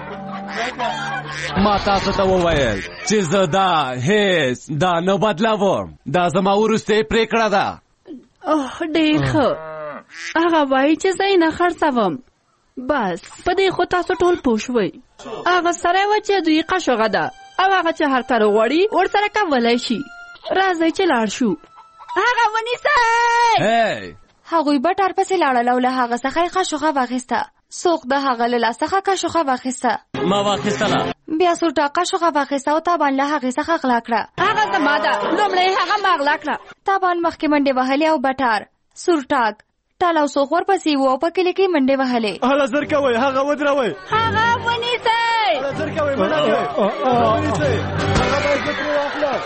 ما تاسو ته وویل چې زه دا هیڅ دا نه بدلوم. دا زما وروستۍ پرېکړه ده. اوه ډېر ښه. هغه وایي چې زه یې نه خرڅوم. بس په دې خو تاسو ټول پوه شوئ. هغه سره یوه جادویي قاشوغه ده او هغه چې هر کار غواړي ورسره کولی شي. راځئ چې لاړ شو. هغه ونیسئ. هغوی بټار پسې لاړل او له هغه څخه یې قاشوغه واخیسته. څوک د هغه له لاس څخه قاشوغه واخیسته. ما واخیستله. بیا سورټاک قاشوغه واخیسته او تابان له هغې څخه غلا کړه. هغه زما ده، لومړی هغه ما غلا کړه. تابان مخکې منډې وهلې او بټار، سورټاک، ټال او څوک ورپسې وو او په کلي کې منډې وهلې. هله زر کوئ، هغه ودروئ. هغه ونیسئ. هله زر کوئ، منډه کوئ. ونیسئ، هغه باید زه ترې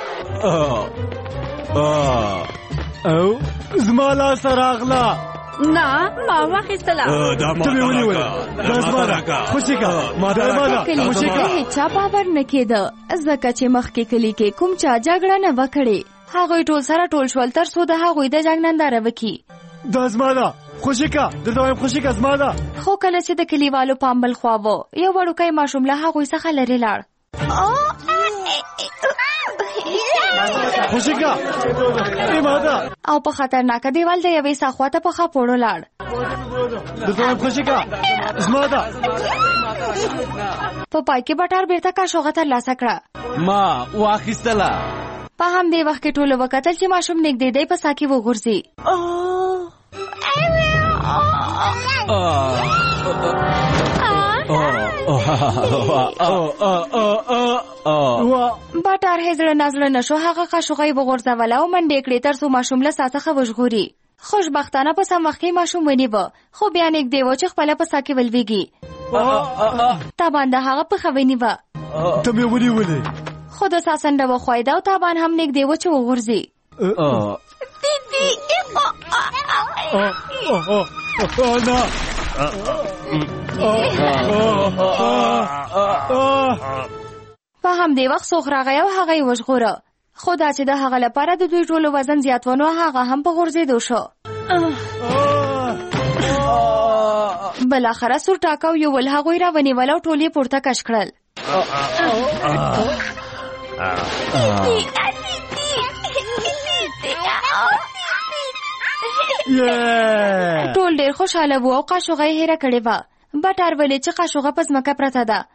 واخلم. او زما لاسه راغله. نه، ما واخیستله. ته مې ونیولې. دا زما ده، خوشي که ما ده. کلي کې هېچا باور نه کېده ځکه چې مخکې کلي کې کوم چا جګړه نه وه کړې. هغوی ټول سره ټول شول تر څو د هغوی د جنګ ننداره وکړي. دا زما ده، خوشي که درته وایم، خوشي که زما ده. خو کله چې د کلیوالو پام بل خوا و یو وړوکی ماشوم له هغوی څخه لرې لاړ. خوشي که ما ده. او په خطرناکه دیوال د یوې ساخوا ته په خاپوړو لاړ. درته وایم خوشي که زما ده. په پای کې بټار بېرته قاشوغه ترلاسه کړه. ما واخیستله. په همدې وخت کې ټولو وکتل چې ماشوم نږدې دی په ساه کې وغورځي. بټار هیڅ زړه نازړه نشو، هغه قاشوغه یې وغورځوله او منډې کړې تر څو ماشوم له ساه څخه وژغوري. خوشبختانه په سم وخت کې ماشوم ونیوه، خو بیا نږدې و چې خپله په ساه کې ولویږي. تابان د هغه پښه ونیوه. ته مې ونیولې. خو د ساه څنډه وښویده او تابان هم نږدې و چې وغورځي. نه په همدې وخت څوک راغی او هغه یې وژغوره. خو دا چې د هغه لپاره د دوی ټولو وزن زیات و نو هغه هم په غورځېدو شو. بالاخره سورټاک او یوول هغوی را ونیول او ټول یې پورته کش کړل. ټول ډېر خوشحاله وو او قاشوغه یې هېره کړې وه. بټار ولې چې قاشوغه په ځمکه پرته ده.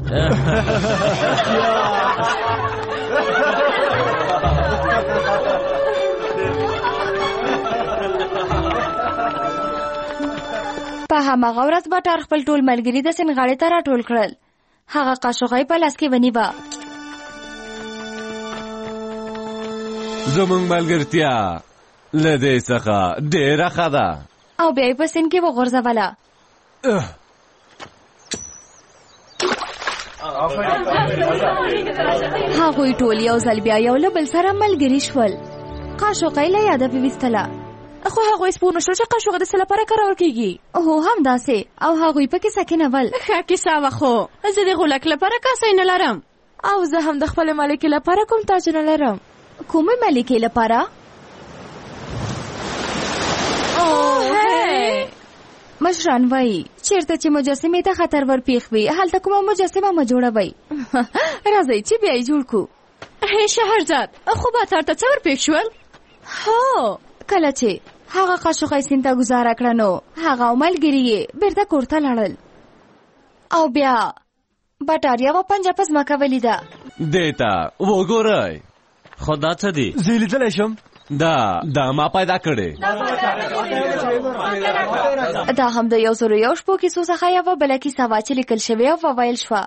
په هماغه ورځ بټار خپل ټول ملګري د سنغاړې ته راټول کړل. هغه قاشوغه په لاس کې ونیوه. زمونږ ملګرتیا له دې څخه ډېره ښه ده. او بیا یې په سیند کې وغورځوله. هغوی ټول یو ځل بیا یو له بل سره ملګري شول. قاشوغه یې له یاده وویستله. خو هغوی سپور نه شول چې قاشوغه د څه لپاره کارول کېږي. هو همداسې. او هغوی په کیسه کې نول. ښه کیسه وه خو زه د غولک لپاره کاسې نه لرم. او زه هم د خپلې ملکې لپاره کوم تاج نه لرم. کومې ملکې لپاره؟ مشران وایي چیرته چې مجسمې ته خطر ورپېښ وي هلته کومه مجسمه مه جوړوئ. راځئ چې بیا یې جوړ کړو. هی شهرزاد خو باتار ته څه ورپېښ شول؟ هو کله چې هغه قاشوغه یې سیند ته ګزاره کړه نو هغه او ملګري یې بېرته کور ته لاړل. او بیا بټار یوه پنجه په ځمکه ولیده. دې ته وګورئ. خو دا څه دي؟ زه یې لیدلی شم. دا دا ما پیدا کړې. دا هم د یو زرو یو شپو کیسو څخه یوه بله کیسه وه چې لیکل شوې او وویل شوه.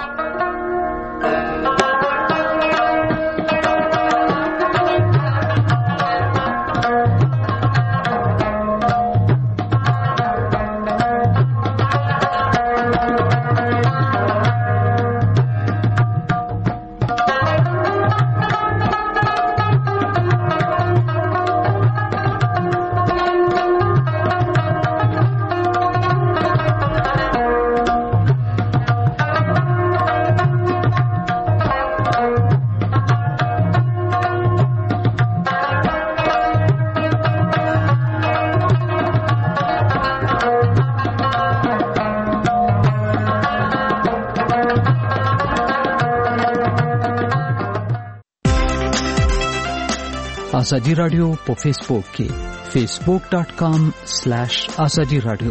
آزادی رادیو په فیسبوک کې فیسبوک ډاٹ کام سلیش آزادی رادیو.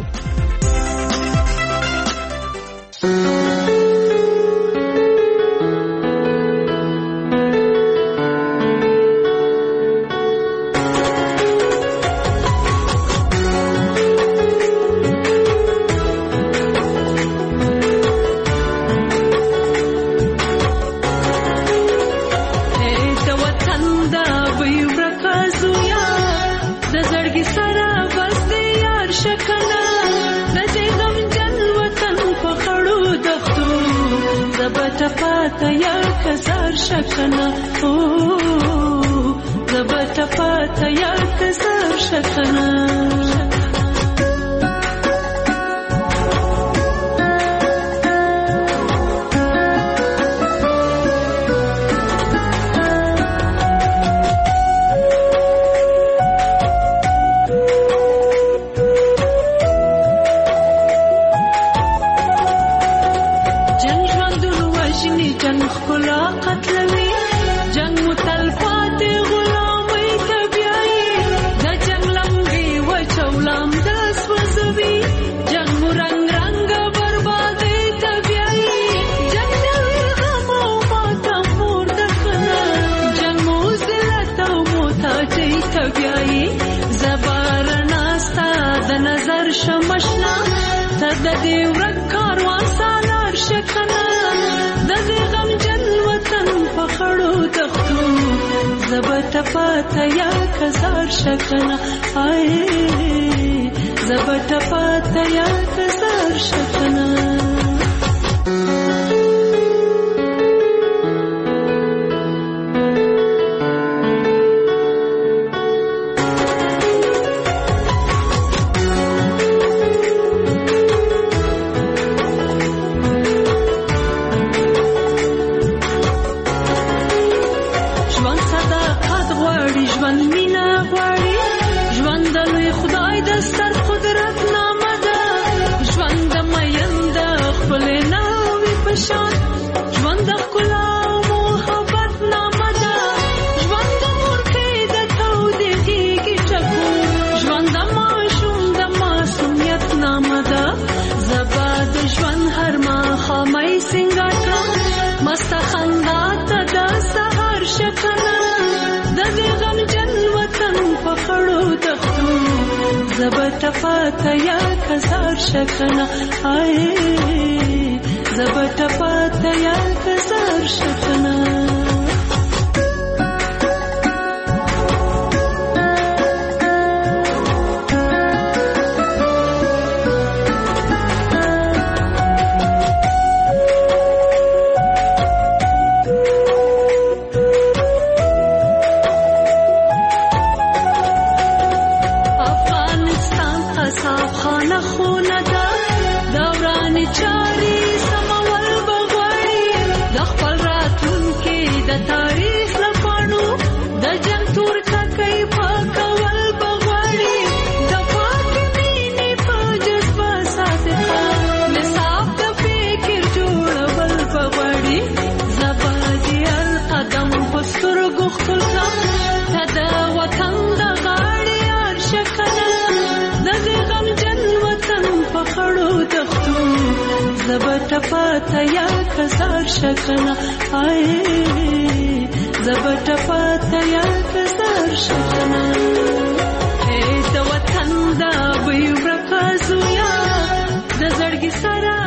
ژوند د لوی خدای د ستر قدرت نامه ده. ژوند د میین د زبټه پاته یا کزار شکنه آی زبټه پاته یا کزار شکنه زبټه پاته یا کزار شکنه آی زبټه پاته یا کزار شکنه ای د وطن دا وی ورکازو یا د زړګي سره